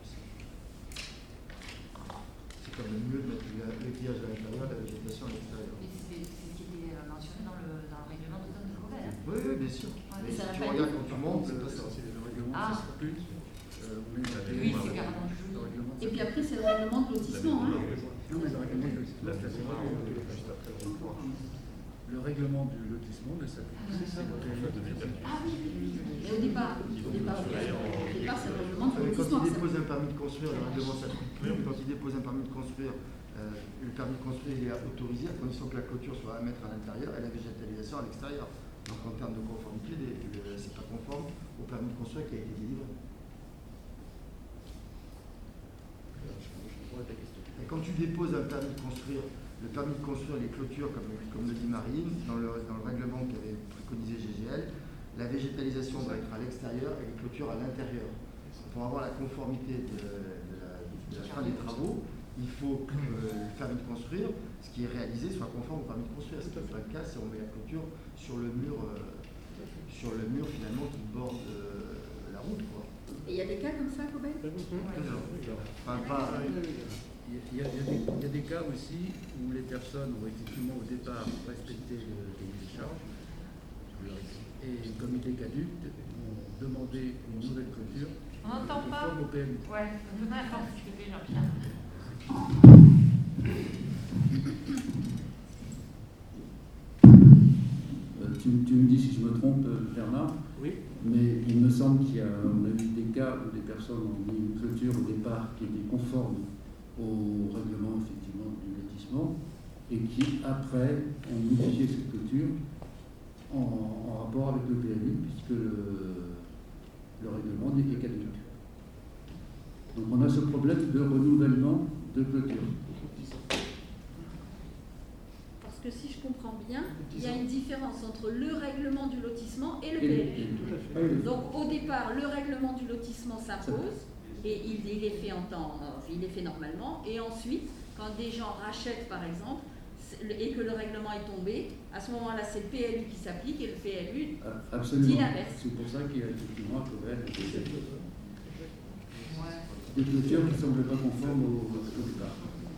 K: C'est quand même mieux de mettre le grillage à l'intérieur et la végétation à l'extérieur.
L: C'est ce qui était mentionné dans le, dans le règlement de zone de Cobel.
K: Oui, oui, bien sûr.
L: Ouais,
K: mais si
L: ça
K: tu regardes quand tu montes, c'est pas ça.
J: C'est le règlement,
L: Ah.
J: ça s'applique. Euh,
L: Oui, c'est carrément du jeu.
A: Et puis après, c'est le règlement de lotissement. Hein.
J: Non, mais le règlement du lotissement, le règlement du lotissement ne s'applique pas.
A: Ah oui, mais au départ, au départ, au départ c'est le règlement de
K: Quand
A: lotissement.
K: il dépose un permis de construire, le règlement s'applique plus. Quand il dépose un permis de construire, euh, le permis de construire il est autorisé à condition que la clôture soit à mettre à l'intérieur et la végétalisation à l'extérieur. Donc en termes de conformité, c'est pas conforme au permis de construire qui a été délivré. Et quand tu déposes un permis de construire, le permis de construire les clôtures, comme, comme le dit Marine, dans le, dans le règlement qu'avait préconisé G G L, la végétalisation doit être à l'extérieur et les clôtures à l'intérieur. Pour avoir la conformité de, de, la, de la fin des travaux, il faut que le permis de construire, ce qui est réalisé, soit conforme au permis de construire. Ce qui n'est pas le cas si on met la clôture sur le mur, euh, sur le mur finalement qui borde euh, la route, quoi.
A: Et il y a des cas comme ça, Cobel?
K: Enfin, pas,
J: Il y, a, il, y a des, il y a des cas aussi où les personnes ont effectivement au départ respecté le cahier des charges et comme il est caduque, ont demandé une nouvelle clôture.
L: On n'entend pas.
J: Au P M U.
L: Ouais, on peut pas participer, Jean-Pierre.
J: Euh, tu, tu me dis si je me trompe, Bernard. Oui. Mais il me semble qu'il y a, on a vu des cas où des personnes ont mis une clôture au départ qui était conforme au règlement effectivement du lotissement et qui après ont modifié cette clôture en, en rapport avec le P L U puisque le, le règlement n'est que caduc. Donc on a ce problème de renouvellement de clôture.
A: Parce que si je comprends bien, il y a une différence entre le règlement du lotissement et le P L U. Donc au départ, le règlement du lotissement s'impose. Et il, il est fait en temps, il est fait normalement. Et ensuite, quand des gens rachètent, par exemple, et que le règlement est tombé, à ce moment-là, c'est le P L U qui s'applique et le P L U
J: Absolument.
A: dit l'inverse.
J: C'est pour ça qu'il y a effectivement un problème des clôtures qui ne semblent pas conformes au, au départ.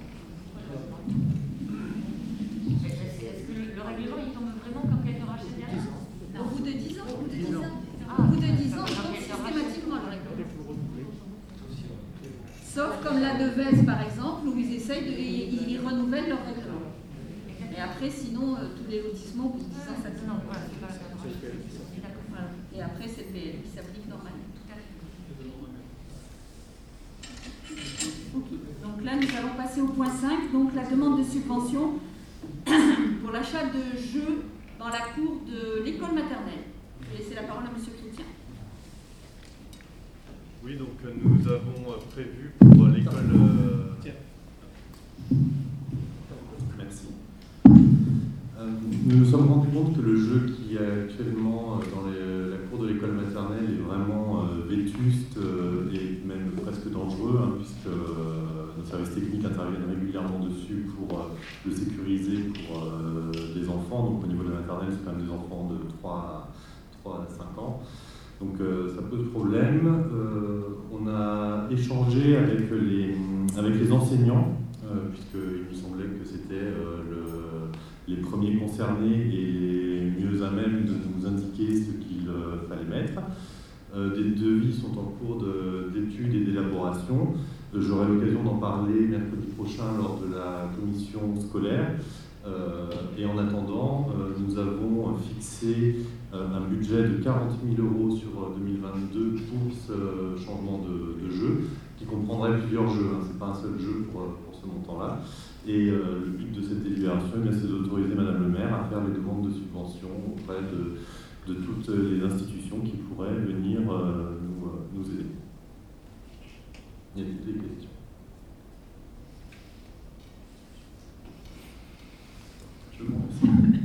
L: Est-ce que le, le règlement il tombe vraiment quand quelqu'un rachète derrière?
A: Au bout de dix ans, au bout de dix ans.
L: Ah,
A: au bout de dix ans, il tombe systématiquement le règlement. Sauf comme la Devèze, par exemple, où ils essayent de, ils, ils renouvellent leur règlement. Et après, sinon, euh, tous les lotissements, au bout de dix ans, ça tient. Et après, c'est le P L U qui s'applique normalement. Okay. Donc là, nous allons passer au point cinq, donc la demande de subvention pour l'achat de jeux dans la cour de l'école maternelle. Je vais laisser la parole à M. Chrétien.
I: Oui, donc euh, nous avons euh, prévu pour euh, l'école... Euh... Merci. Euh, nous nous sommes rendus compte que le jeu qui est actuellement euh, dans les, la cour de l'école maternelle est vraiment euh, vétuste euh, et même presque dangereux, hein, puisque euh, nos services techniques interviennent régulièrement dessus pour euh, le sécuriser pour euh, les enfants. Donc au niveau de la maternelle, c'est quand même des enfants de trois à cinq ans. Donc euh, ça pose problème. Euh, on a échangé avec les, avec les enseignants, euh, puisqu'il nous semblait que c'était euh, le, les premiers concernés et les mieux à même de nous indiquer ce qu'il euh, fallait mettre. Euh, des devis sont en cours de, d'études et d'élaboration. Euh, j'aurai l'occasion d'en parler mercredi prochain lors de la commission scolaire. Euh, et en attendant, euh, nous avons fixé euh, un budget de quarante mille euros sur deux mille vingt-deux pour ce changement de, de jeu, qui comprendrait plusieurs jeux, hein, ce n'est pas un seul jeu pour, pour ce montant-là. Et euh, le but de cette délibération, c'est d'autoriser Madame le maire à faire les demandes de subvention auprès de, de toutes les institutions qui pourraient venir euh, nous, euh, nous aider. Il y a des questions. Je vous remercie.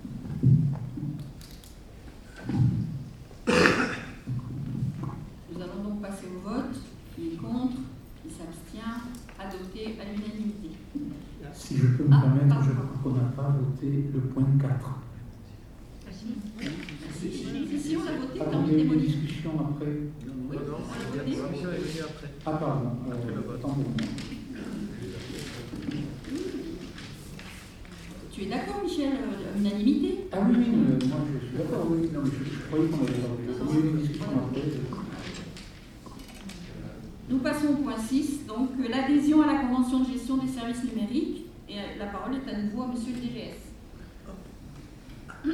A: Nous allons donc passer au vote. Qui est contre? Qui s'abstient? Adopté à l'unanimité.
E: Si je peux me ah, permettre, pardon. Je crois qu'on n'a pas voté le point quatre.
A: Ah, si. Si, si, si, on l'a voté.
E: Ah, il y a eu une discussion après.
A: Oui, on l'a voté.
E: Ah, pardon. Euh, attendez.
A: Tu es d'accord, Michel, à l'unanimité?
E: Ah oui, oui, euh, moi je suis d'accord, oui. Non, mais je, je croyais qu'on avait voté. Il y a eu une discussion après.
A: Nous passons au point six, donc l'adhésion à la Convention de gestion des services numériques. Et la parole est à nouveau à Monsieur le D G S.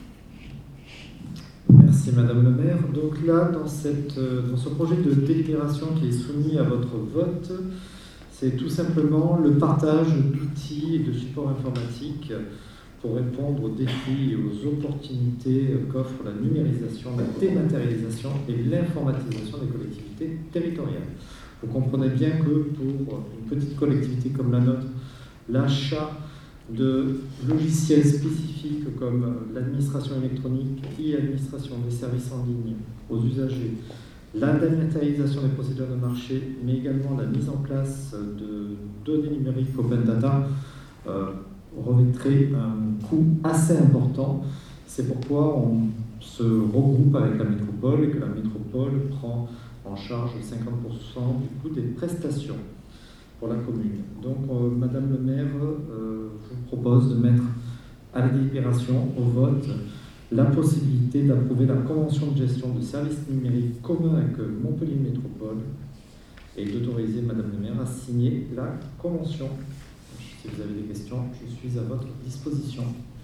F: Merci Madame le maire. Donc là, dans, cette, dans ce projet de délibération qui est soumis à votre vote, c'est tout simplement le partage d'outils et de supports informatiques pour répondre aux défis et aux opportunités qu'offre la numérisation, la dématérialisation et l'informatisation des collectivités territoriales. Vous comprenez bien que pour une petite collectivité comme la nôtre, l'achat de logiciels spécifiques comme l'administration électronique et l'administration des services en ligne aux usagers, la dématérialisation des procédures de marché, mais également la mise en place de données numériques open data, euh, revêtrait un coût assez important. C'est pourquoi on se regroupe avec la métropole et que la métropole prend en charge cinquante pour cent du coût des prestations pour la commune. Donc, euh, Madame le maire, euh, je vous propose de mettre à la délibération, au vote, la possibilité d'approuver la convention de gestion de services numériques communs avec Montpellier Métropole et d'autoriser Madame le maire à signer la convention. Si vous avez des questions, je suis à votre disposition.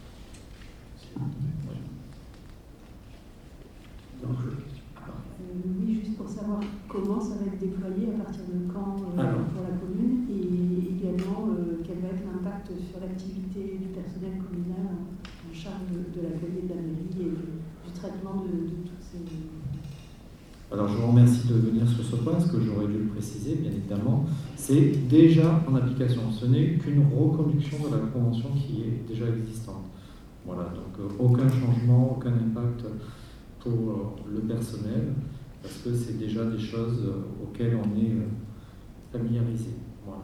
H: Donc, euh, oui, juste pour savoir comment ça va être déployé, à partir de quand euh, pour la commune, et également euh, quel va être l'impact sur l'activité du personnel communal en charge de, de l'accueil de la mairie et de, du traitement de, de toutes ces...
F: Alors je vous remercie de venir sur ce point, ce que j'aurais dû le préciser, bien évidemment, c'est déjà en application. Ce n'est qu'une reconduction de la convention qui est déjà existante. Voilà, donc euh, aucun changement, aucun impact pour euh, le personnel, parce que c'est déjà des choses euh, auxquelles on est euh, familiarisé. Voilà.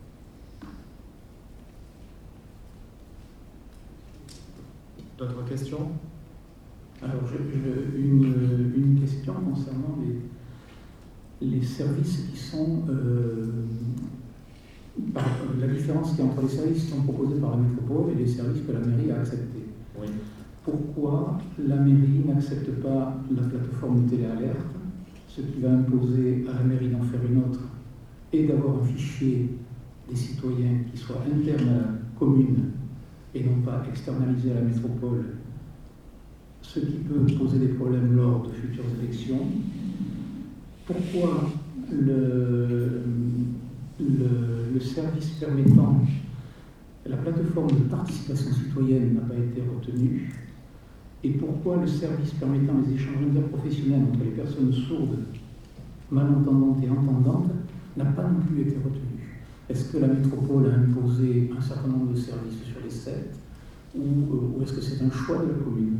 F: D'autres questions?
E: Alors, je, je, une, une question concernant les, les services qui sont... Euh, par, la différence qu'il y a entre les services qui sont proposés par la métropole et les services que la mairie a acceptés.
F: Oui.
E: Pourquoi la mairie n'accepte pas la plateforme téléalerte, ce qui va imposer à la mairie d'en faire une autre et d'avoir un fichier des citoyens qui soit interne à la commune et non pas externalisé à la métropole, ce qui peut poser des problèmes lors de futures élections? Pourquoi le, le, le service permettant la plateforme de participation citoyenne n'a pas été retenu? et pourquoi le service permettant les échanges interprofessionnels entre les personnes sourdes, malentendantes et entendantes n'a pas non plus été retenu. Est-ce que la métropole a imposé un certain nombre de services sur les sept, ou, euh, ou est-ce que c'est un choix de la commune?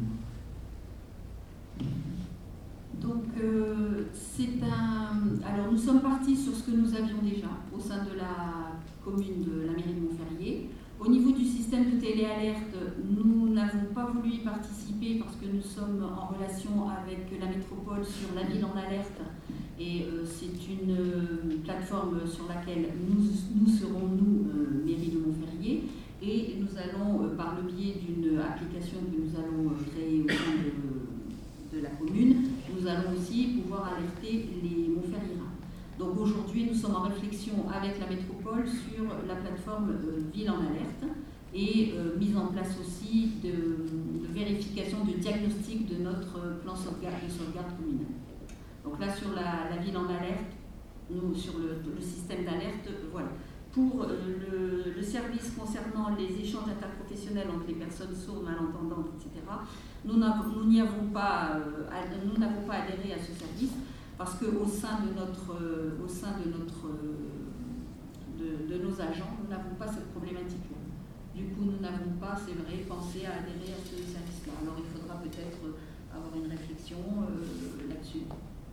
A: Donc, euh, c'est un. Alors, nous sommes partis sur ce que nous avions déjà au sein de la commune de la mairie de Montferrier. Au niveau du système de téléalerte, nous n'avons pas voulu y participer parce que nous sommes en relation avec la métropole sur la ville en alerte. Et euh, c'est une euh, plateforme sur laquelle nous, nous serons, nous, euh, mairie de Montferrier. Et nous allons, euh, par le biais d'une application que nous allons euh, créer au sein de, de la commune, nous allons aussi pouvoir alerter les Montferriérains. Donc aujourd'hui, nous sommes en réflexion avec la métropole sur la plateforme euh, Ville en alerte et euh, mise en place aussi de, de vérification, de diagnostic de notre plan sauvegarde, de sauvegarde communale. Donc là, sur la, la Ville en alerte, nous, sur le, le système d'alerte, voilà. Pour euh, le, le service concernant les échanges interprofessionnels entre les personnes sourdes, malentendantes, et cetera, nous n'y avons pas, euh, nous n'avons pas adhéré à ce service parce qu'au sein de notre, euh, au sein de, notre euh, de, de nos agents, nous n'avons pas cette problématique-là. Du coup, nous n'avons pas, c'est vrai, pensé à adhérer à ce service-là. Alors, il faudra peut-être avoir une réflexion euh, là-dessus.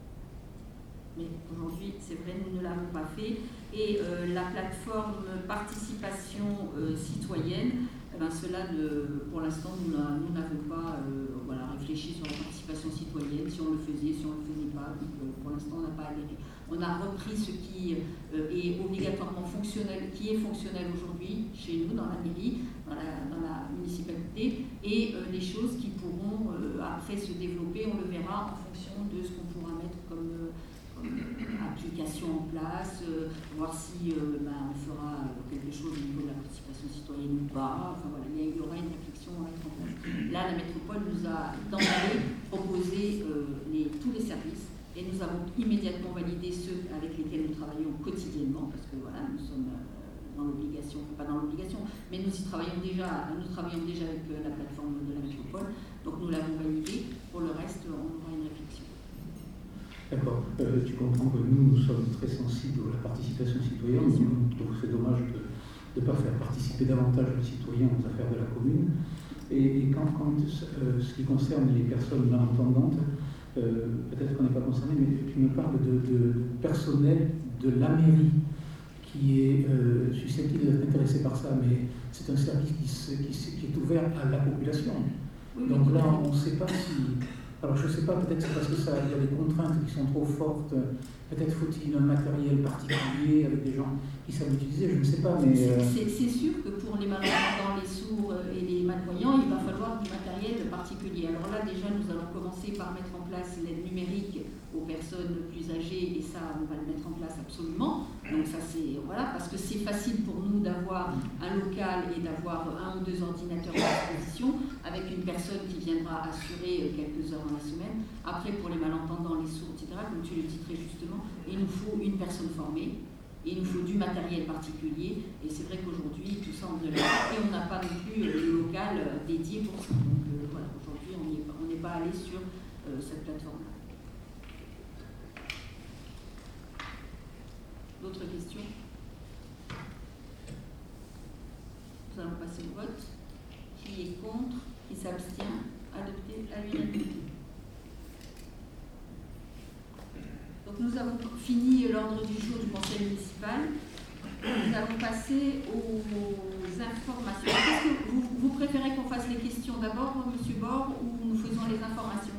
A: Mais aujourd'hui, c'est vrai, nous ne l'avons pas fait. Et euh, la plateforme participation euh, citoyenne, eh ben, cela, de, pour l'instant, nous n'avons pas euh, voilà, réfléchi sur la participation citoyenne, si on le faisait, si on ne le faisait pas. Donc, euh, pour l'instant, on n'a pas adhéré. On a repris ce qui euh, est obligatoirement fonctionnel, qui est fonctionnel aujourd'hui chez nous, dans la mairie, dans la, dans la municipalité, et euh, les choses qui pourront euh, après se développer, on le verra en fonction de ce qu'on pourra mettre comme... Euh, application en place, euh, voir si euh, ben, on fera quelque chose au niveau de la participation citoyenne ou pas. Enfin, voilà, il y aura une réflexion à mettre en place. Là, la métropole nous a d'emblée proposé euh, les, tous les services et nous avons immédiatement validé ceux avec lesquels nous travaillons quotidiennement parce que voilà, nous sommes euh, dans l'obligation, pas dans l'obligation, mais nous y travaillons déjà, nous travaillons déjà avec euh, la plateforme de la métropole, donc nous l'avons validé. Pour le reste, on aura une réflexion.
E: D'accord. Euh, tu comprends que nous, nous sommes très sensibles à la participation citoyenne. Nous trouvons que c'est dommage de ne pas faire participer davantage les citoyens aux affaires de la commune. Et, et quand, quand euh, ce qui concerne les personnes malentendantes, euh, peut-être qu'on n'est pas concerné, mais tu me parles de, de, de personnel de la mairie qui est euh, susceptible d'être intéressé par ça, mais c'est un service qui, se, qui, se, qui est ouvert à la population. Donc là, on ne sait pas si... Alors je ne sais pas, peut-être c'est parce que ça, il y a des contraintes qui sont trop fortes, peut-être faut-il un matériel particulier avec des gens qui savent l'utiliser, je ne sais pas, mais... Euh...
A: C'est, c'est sûr que pour les malentendants, les sourds et les malvoyants, il va falloir du matériel particulier. Alors là, déjà, nous allons commencer par mettre en place l'aide numérique aux personnes plus âgées, et ça, on va le mettre en place absolument. Donc ça, c'est... Voilà, parce que c'est facile pour nous d'avoir un local et d'avoir un ou deux ordinateurs à disposition, avec une personne qui viendra assurer quelques heures dans la semaine. Après, pour les malentendants, les sourds, et cetera, comme tu le dis très justement, il nous faut une personne formée, et il nous faut du matériel particulier, et c'est vrai qu'aujourd'hui, tout ça, on ne l'a pas, et on n'a pas non plus le local dédié pour ça. Donc euh, voilà, aujourd'hui, on n'est pas allé sur euh, cette plateforme-là. D'autres questions? Nous allons passer au vote. Qui est contre? Qui s'abstient? Adopté à l'unanimité. Donc nous avons fini l'ordre du jour du conseil municipal. Nous allons passer aux informations. Est-ce que vous, vous préférez qu'on fasse les questions d'abord, M. Bord, ou nous faisons les informations?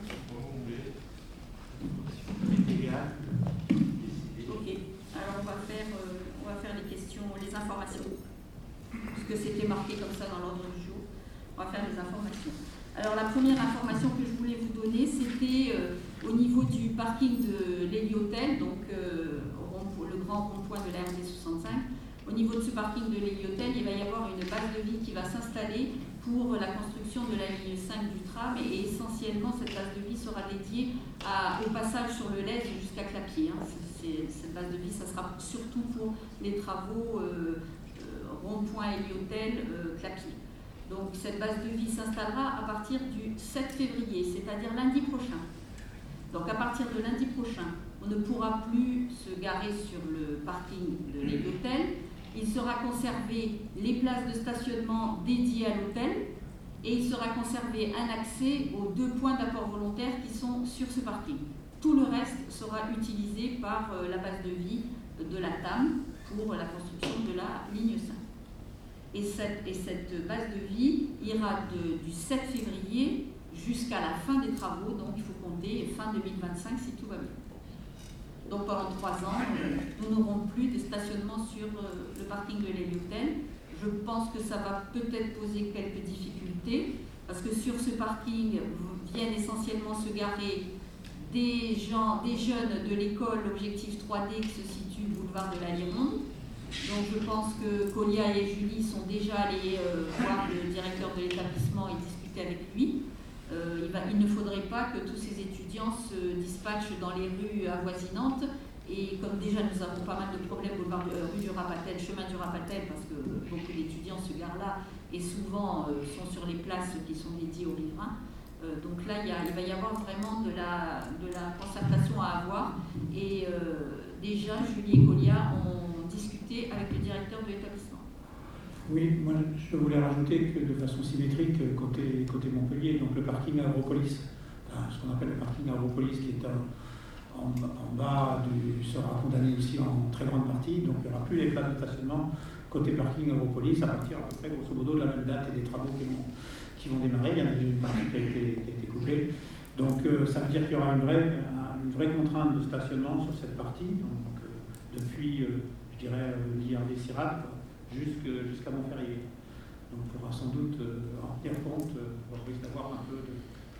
A: Ok. Alors on va faire, euh, on va faire les questions, les informations. Parce que c'était marqué comme ça dans l'ordre du jour. On va faire les informations. Alors la première information que je voulais vous donner, c'était euh, au niveau du parking de l'Héliotel, donc euh, le grand rond-point de la R D soixante-cinq. Au niveau de ce parking de l'Héliotel, il va y avoir une base de vie qui va s'installer pour la construction de la ligne cinq du tram, et essentiellement cette base de vie sera dédiée à, au passage sur le Lez jusqu'à Clapier. Hein. C'est, c'est, cette base de vie, ça sera surtout pour les travaux euh, euh, rond-point Héliotel euh, Clapier. Donc cette base de vie s'installera à partir du sept février, c'est-à-dire lundi prochain. Donc à partir de lundi prochain, on ne pourra plus se garer sur le parking de l'hôtel. Il sera conservé les places de stationnement dédiées à l'hôtel et il sera conservé un accès aux deux points d'apport volontaire qui sont sur ce parking. Tout le reste sera utilisé par la base de vie de la T A M pour la construction de la ligne cinq. Et cette, et cette base de vie ira de, du sept février jusqu'à la fin des travaux, donc il faut compter fin deux mille vingt-cinq si tout va bien. Donc pendant trois ans, nous n'aurons plus de stationnement sur le parking de l'héliotel. Je pense que ça va peut-être poser quelques difficultés, parce que sur ce parking viennent essentiellement se garer des, gens, des jeunes de l'école Objectif trois D qui se situe boulevard de la Lironde. Donc je pense que Colia et Julie sont déjà allés euh, voir le directeur de l'établissement et discuter avec lui. Euh, il, va, il ne faudrait pas que tous ces étudiants se dispatchent dans les rues avoisinantes. Et comme déjà nous avons pas mal de problèmes boulevard de, euh, rue du Rapatel, chemin du Rapatel, parce que beaucoup d'étudiants se garent là et souvent euh, sont sur les places qui sont dédiées aux riverains. Euh, donc là, il, y a, il va y avoir vraiment de la, de la concertation à avoir. Et euh, déjà, Julie et Colia ont discuté avec le directeur de l'établissement.
E: Oui, moi je voulais rajouter que de façon symétrique, côté, côté Montpellier, donc le parking Agropolis, enfin, ce qu'on appelle le parking Agropolis qui est en, en, en bas du, sera condamné aussi en très grande partie, donc il n'y aura plus les places de stationnement côté parking Agropolis à partir à peu près grosso modo de la même date et des travaux qui vont, qui vont démarrer. Il y en a une partie qui a été, qui a été coupée. Donc euh, ça veut dire qu'il y aura une vraie, une vraie contrainte de stationnement sur cette partie, donc euh, depuis, euh, je dirais, euh, l'I R D Sirade, jusqu'à Montferrier. Donc il faudra sans doute euh, en tenir compte, euh, on risque d'avoir un peu de,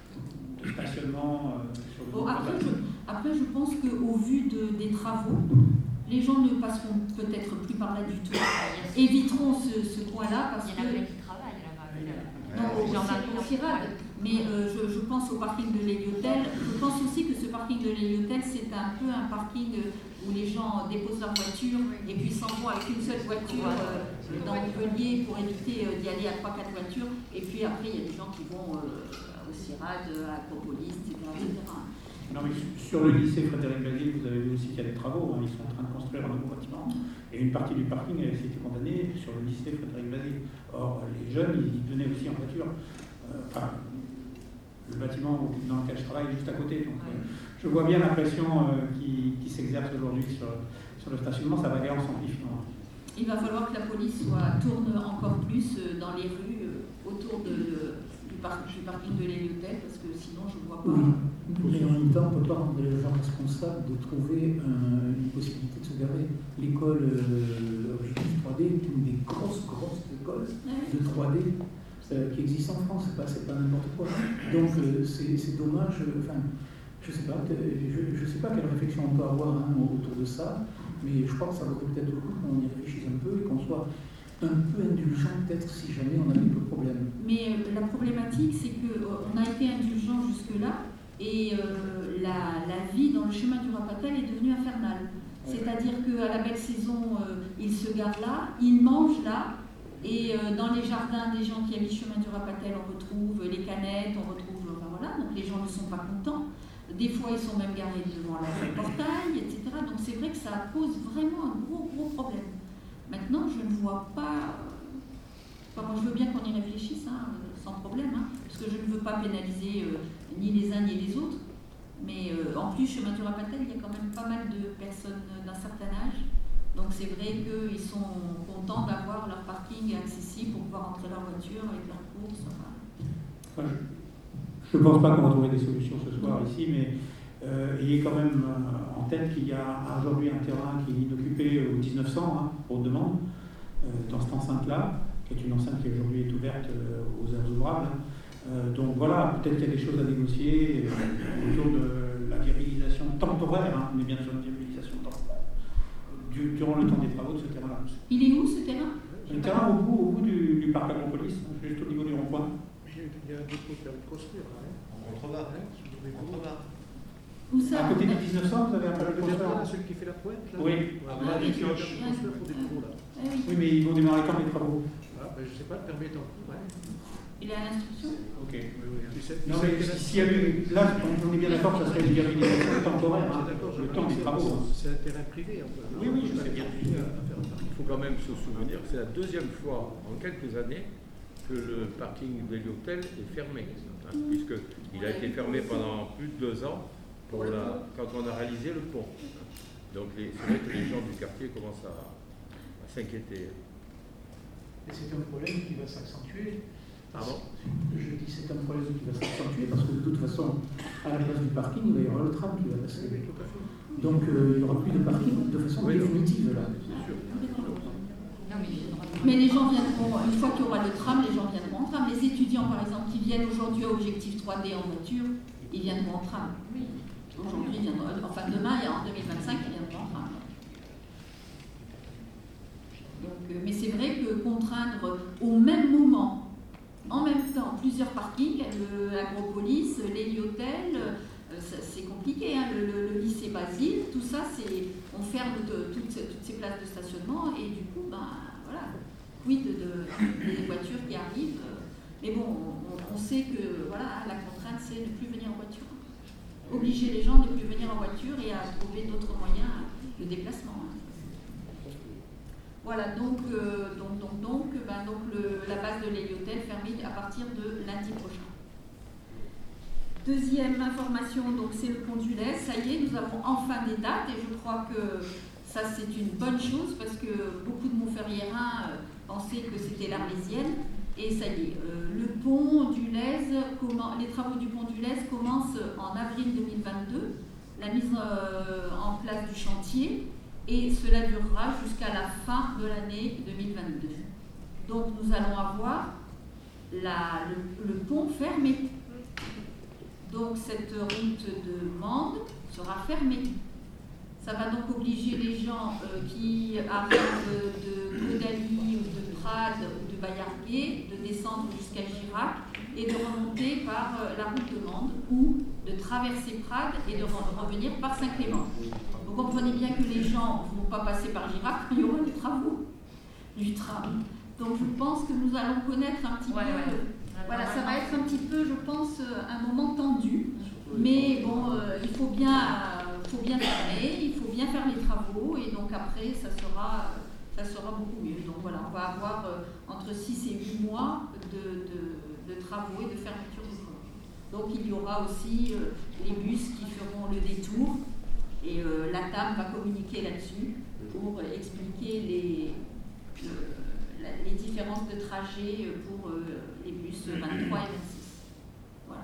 E: de stationnement euh, sur le
A: bon, après, je, après, je pense qu'au vu de, des travaux, les gens ne passeront peut-être plus par là du tout, éviteront ce, ce coin-là parce que...
L: Il y en a qui travaillent là-bas.
A: Non, au Sirade. Mais euh, je, je pense au parking de l'héliotel. Je pense aussi que ce parking de l'héliotel, c'est un peu un parking où les gens déposent leur voiture et puis s'en vont avec une seule voiture euh, dans Montpellier pour éviter euh, d'y aller à trois quatre voitures. Et puis après, il y a des gens qui vont euh, au Sirade, à Acropolis, et cetera, et cetera.
E: Non, mais sur le lycée Frédéric Basile, vous avez vu aussi qu'il y a des travaux. Hein, ils sont en train de construire un nouveau bâtiment. Et une partie du parking a été condamnée sur le lycée Frédéric Basile. Or, les jeunes, ils venaient aussi en voiture. Euh, enfin, le bâtiment dans lequel je travaille est juste à côté. Donc, euh, je vois bien la pression euh, qui, qui s'exerce aujourd'hui sur, sur le stationnement. Ça va aller en s'amplifiant.
A: Il va falloir que la police soit, tourne encore plus dans les rues euh, autour de, du, par, du parking de l'héliotel, parce que sinon je ne vois pas.
E: Oui, mais en même temps, on ne peut pas rendre les gens responsables de trouver un, une possibilité de se garer. L'école euh, Objectif trois D est une des grosses, grosses écoles de trois D. Euh, qui existe en France, c'est pas, c'est pas n'importe quoi. Donc euh, c'est, c'est dommage, euh, enfin, je sais pas, je, je sais pas quelle réflexion on peut avoir hein, autour de ça, mais je crois que ça vaudrait peut-être le coup qu'on y réfléchisse un peu et qu'on soit un peu indulgent peut-être si jamais on a quelques problèmes.
A: Mais euh, la problématique, c'est qu'on a été indulgent jusque-là et euh, la, la vie dans le chemin du Rapatel est devenue infernale. C'est-à-dire qu'à la belle saison, euh, ils se gardent là, ils mangent là. Et euh, dans les jardins des gens qui habitent chemin du Rapatel, on retrouve les canettes, on retrouve, enfin voilà, donc les gens ne sont pas contents. Des fois, ils sont même garés devant leur portail, et cetera. Donc c'est vrai que ça pose vraiment un gros, gros problème. Maintenant, je ne vois pas... Enfin, moi, je veux bien qu'on y réfléchisse, hein, sans problème, hein, parce que je ne veux pas pénaliser euh, ni les uns ni les autres. Mais euh, en plus, chemin du Rapatel, il y a quand même pas mal de personnes d'un certain âge. Donc c'est vrai qu'ils sont contents d'avoir leur parking accessible pour pouvoir entrer leur voiture avec leurs courses. Enfin,
E: je ne pense pas qu'on va trouver des solutions ce soir ici, mais euh, ayez quand même euh, en tête qu'il y a aujourd'hui un terrain qui est inoccupé au dix-neuf cents, hein, pour demande, euh, dans cette enceinte-là, qui est une enceinte qui aujourd'hui est ouverte euh, aux aires ouvrables. Euh, donc voilà, peut-être qu'il y a des choses à négocier euh, autour de la viabilisation temporaire, hein, on est bien sur une viabilisation temporaire. Durant le temps des travaux de ce terrain-là.
A: Il est où ce terrain?
E: Le terrain au bout, au bout du, du parc Agropolis, juste au niveau du rond-point.
G: Il y a un dépôt qui a de construire.
I: En contrebas. En contrebas.
A: Où ça?
E: À côté du dix-neuf cents, vous avez un peu de construire.
G: Celui qui fait la pointe là.
E: Oui.
G: Ah, là, il y a un construire pour des trous là.
E: Oui, mais ils vont démarrer quand les travaux?
G: Ah, je ne sais pas, le permis est en cours. Ouais.
A: Il est à l'instruction.
G: Ok, oui, oui.
D: Non, mais s'il y a eu, là, on est bien d'accord que ça serait une viabilisation temporaire, hein, le temps des travaux.
G: C'est un terrain privé, un peu.
D: Oui, oui, je sais bien.
I: Il faut quand même se souvenir que c'est la deuxième fois en quelques années que le parking de l'hôtel est fermé, hein, puisqu'il a été fermé pendant plus de deux ans pour la, quand on a réalisé le pont. Donc c'est vrai que les gens du quartier commencent à, à s'inquiéter.
E: Et c'est un problème qui va s'accentuer.
I: Pardon ?
E: Je dis c'est un problème qui va s'accentuer parce que de toute façon, à la place du parking, il va y avoir le tram qui va passer.
I: Oui, tout à fait.
E: Donc euh, il n'y aura plus de parking de façon
I: oui,
E: définitive là.
I: C'est sûr.
A: Mais les gens viendront, une fois qu'il y aura le tram, les gens viendront en tram. Les étudiants, par exemple, qui viennent aujourd'hui à Objectif trois D en voiture, ils viendront en tram. Aujourd'hui, ils viendront, enfin demain, en deux mille vingt-cinq, ils viendront en tram. Donc, euh, mais c'est vrai que contraindre au même moment, en même temps, plusieurs parkings, l'Agropolis, l'Héliotel, euh, c'est compliqué. Hein, le, le, le lycée Basile, tout ça, c'est on ferme de, toutes, ces, toutes ces places de stationnement et du coup, ben voilà, quid de, de, des voitures qui arrivent. Mais bon, on, on sait que voilà, la contrainte, c'est ne plus venir en voiture. Obliger les gens à ne plus venir en voiture et à trouver d'autres moyens de déplacement. Hein. Voilà, donc, euh, donc, donc, donc, ben, donc le, la base de l'héliotel fermée à partir de lundi prochain. Deuxième information, donc c'est le pont du Lez. Ça y est, nous avons enfin des dates et je crois que ça c'est une bonne chose parce que beaucoup de Montferriérains euh, pensaient que c'était l'Arlésienne. Et ça y est, euh, le pont du Lez, comment, les travaux du pont du Lez commencent en avril deux mille vingt-deux, la mise euh, en place du chantier, et cela durera jusqu'à la fin de l'année deux mille vingt-deux. Donc nous allons avoir la, le, le pont fermé. Donc cette route de Mende sera fermée. Ça va donc obliger les gens euh, qui arrivent de Caudalie ou de Prades ou de Baillarguet de descendre jusqu'à Girac et de remonter par euh, la route de Mende ou de traverser Prades et de re revenir par Saint-Clément. Vous comprenez bien que les gens ne vont pas passer par Girac, il y aura des travaux du tram. Donc je pense que nous allons connaître un petit ouais, peu... Ouais. Voilà, ça va être un petit peu, je pense, un moment tendu. Mais bon, euh, il faut bien... Euh, Il faut bien fermer, il faut bien faire les travaux et donc après ça sera, ça sera beaucoup mieux. Donc voilà, on va avoir euh, entre six et huit mois de, de, de travaux et de fermeture de pont. Donc il y aura aussi euh, les bus qui feront le détour et euh, la T A M va communiquer là-dessus pour euh, expliquer les, euh, la, les différences de trajet pour euh, les bus vingt-trois et vingt-six. Voilà.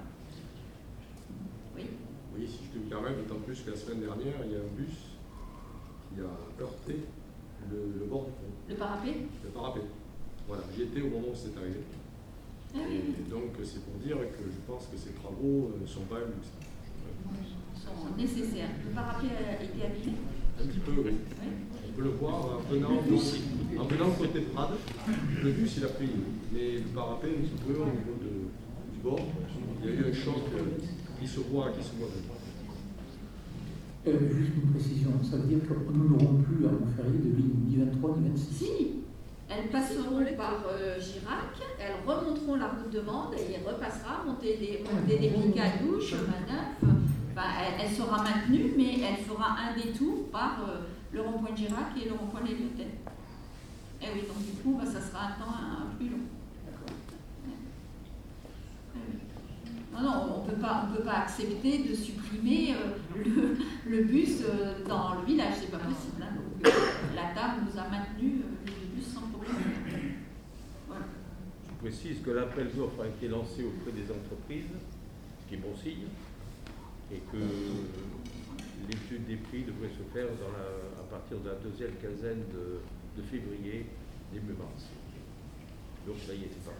A: Oui.
M: Oui, si je peux me permettre, d'autant plus que la semaine dernière, il y a un bus qui a heurté le, le bord du pont.
A: Le parapet ?
M: Le parapet. Voilà, j'y étais au moment où c'est arrivé. Ah, et oui. Donc c'est pour dire que je pense que ces travaux ne sont pas un luxe.
A: Ils sont nécessaires. Le parapet a été abîmé ?
M: Un petit peu, oui. oui. On peut le voir en venant, en venant côté Prades. Le bus, il a pris. Mais le parapet, un petit peu au niveau de, du bord, il y a eu un choc. Qui se voit, qui se voit.
E: Euh, juste une précision, ça veut dire que nous n'aurons plus à Montferrier de ligne ni vingt-trois ni vingt-six.
A: Si, elles passeront par euh, Girac, elles remonteront la route de Mende et elle repassera, monter des, monter des Picailloux, chemin neuf. Enfin, elle, elle sera maintenue, mais elle fera un détour par euh, le rond-point de Girac et le rond-point de l'Héliotel. Et oui, donc du coup, bah, ça sera un temps un, plus long. Non, non, on ne peut pas, on peut pas accepter de supprimer euh, le, le bus euh, dans le village, c'est pas possible. Hein. Donc, euh, la T A M nous a maintenu euh, le bus sans problème. Voilà.
I: Je précise que l'appel d'offres a été lancé auprès des entreprises, ce qui est bon signe, et que l'étude des prix devrait se faire dans la, à partir de la deuxième quinzaine de, de février, début mars. Donc ça y est, c'est parti.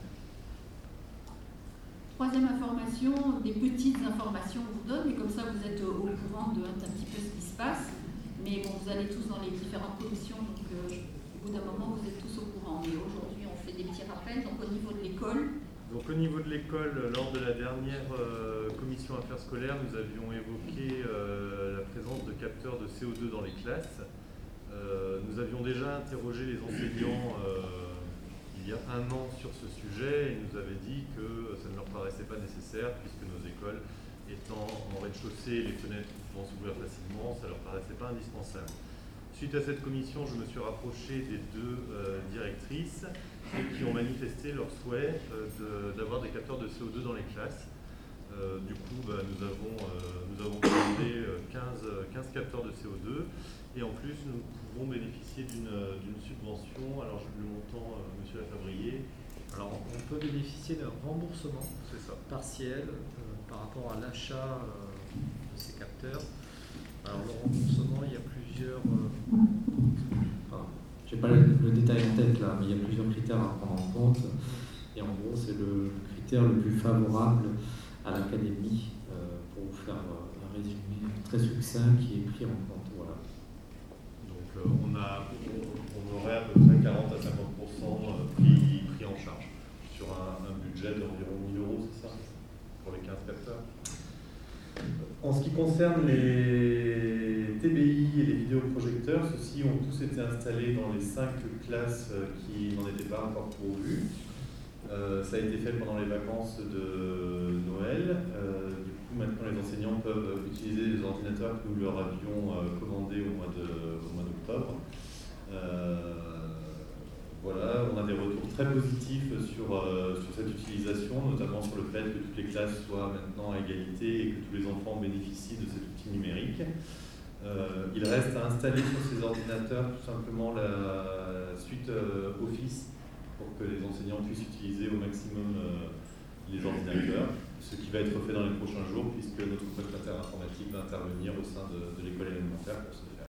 A: Troisième information, des petites informations qu'on vous donne, mais comme ça vous êtes au courant de un petit peu ce qui se passe. Mais bon, vous allez tous dans les différentes commissions, donc euh, au bout d'un moment vous êtes tous au courant. Mais aujourd'hui on fait des petits rappels, donc au niveau de l'école.
N: Donc au niveau de l'école, lors de la dernière euh, commission affaires scolaires, nous avions évoqué euh, la présence de capteurs de C O deux dans les classes. Euh, nous avions déjà interrogé les enseignants euh, il y il y a un an sur ce sujet et nous avait dit que ça ne leur paraissait pas nécessaire puisque nos écoles étant en rez-de-chaussée, les fenêtres pouvant s'ouvrir facilement, ça ne leur paraissait pas indispensable. Suite à cette commission, je me suis rapproché des deux euh, directrices et qui ont manifesté leur souhait euh, de, d'avoir des capteurs de C O deux dans les classes. Euh, du coup, bah, nous avons, euh, nous avons demandé quinze, quinze capteurs de C O deux et en plus, nous pouvons bénéficier d'une, d'une subvention. Alors, je le montant, euh, monsieur Lafabrier.
F: Alors, on peut bénéficier d'un remboursement
N: C'est ça.
F: partiel euh, par rapport à l'achat euh, de ces capteurs. Alors, le remboursement, il y a plusieurs. Euh, enfin, je n'ai pas le, le détail en tête là, mais il y a plusieurs critères à prendre en compte. Et en gros, c'est le critère le plus favorable à l'académie euh, pour vous faire euh, un résumé très succinct qui est pris en compte. Voilà.
N: Donc, euh, on, a, on, on aurait à peu près quarante à cinquante pour cent pris, pris en charge sur un, un budget d'environ mille euros, c'est ça, pour les quinze capteurs. En ce qui concerne les T B I et les vidéoprojecteurs, ceux-ci ont tous été installés dans les cinq classes qui n'en étaient pas encore pourvues. Euh, ça a été fait pendant les vacances de Noël. Euh, du coup, maintenant, les enseignants peuvent utiliser les ordinateurs que nous leur avions euh, commandés au mois, de, au mois d'octobre. Euh, voilà, on a des retours très positifs sur, euh, sur cette utilisation, notamment sur le fait que toutes les classes soient maintenant à égalité et que tous les enfants bénéficient de cet outil numérique. Euh, il reste à installer sur ces ordinateurs tout simplement la suite euh, Office pour que les enseignants puissent utiliser au maximum euh, les ordinateurs, ce qui va être fait dans les prochains jours puisque notre prestataire informatique va intervenir au sein de, de l'école élémentaire pour ce faire.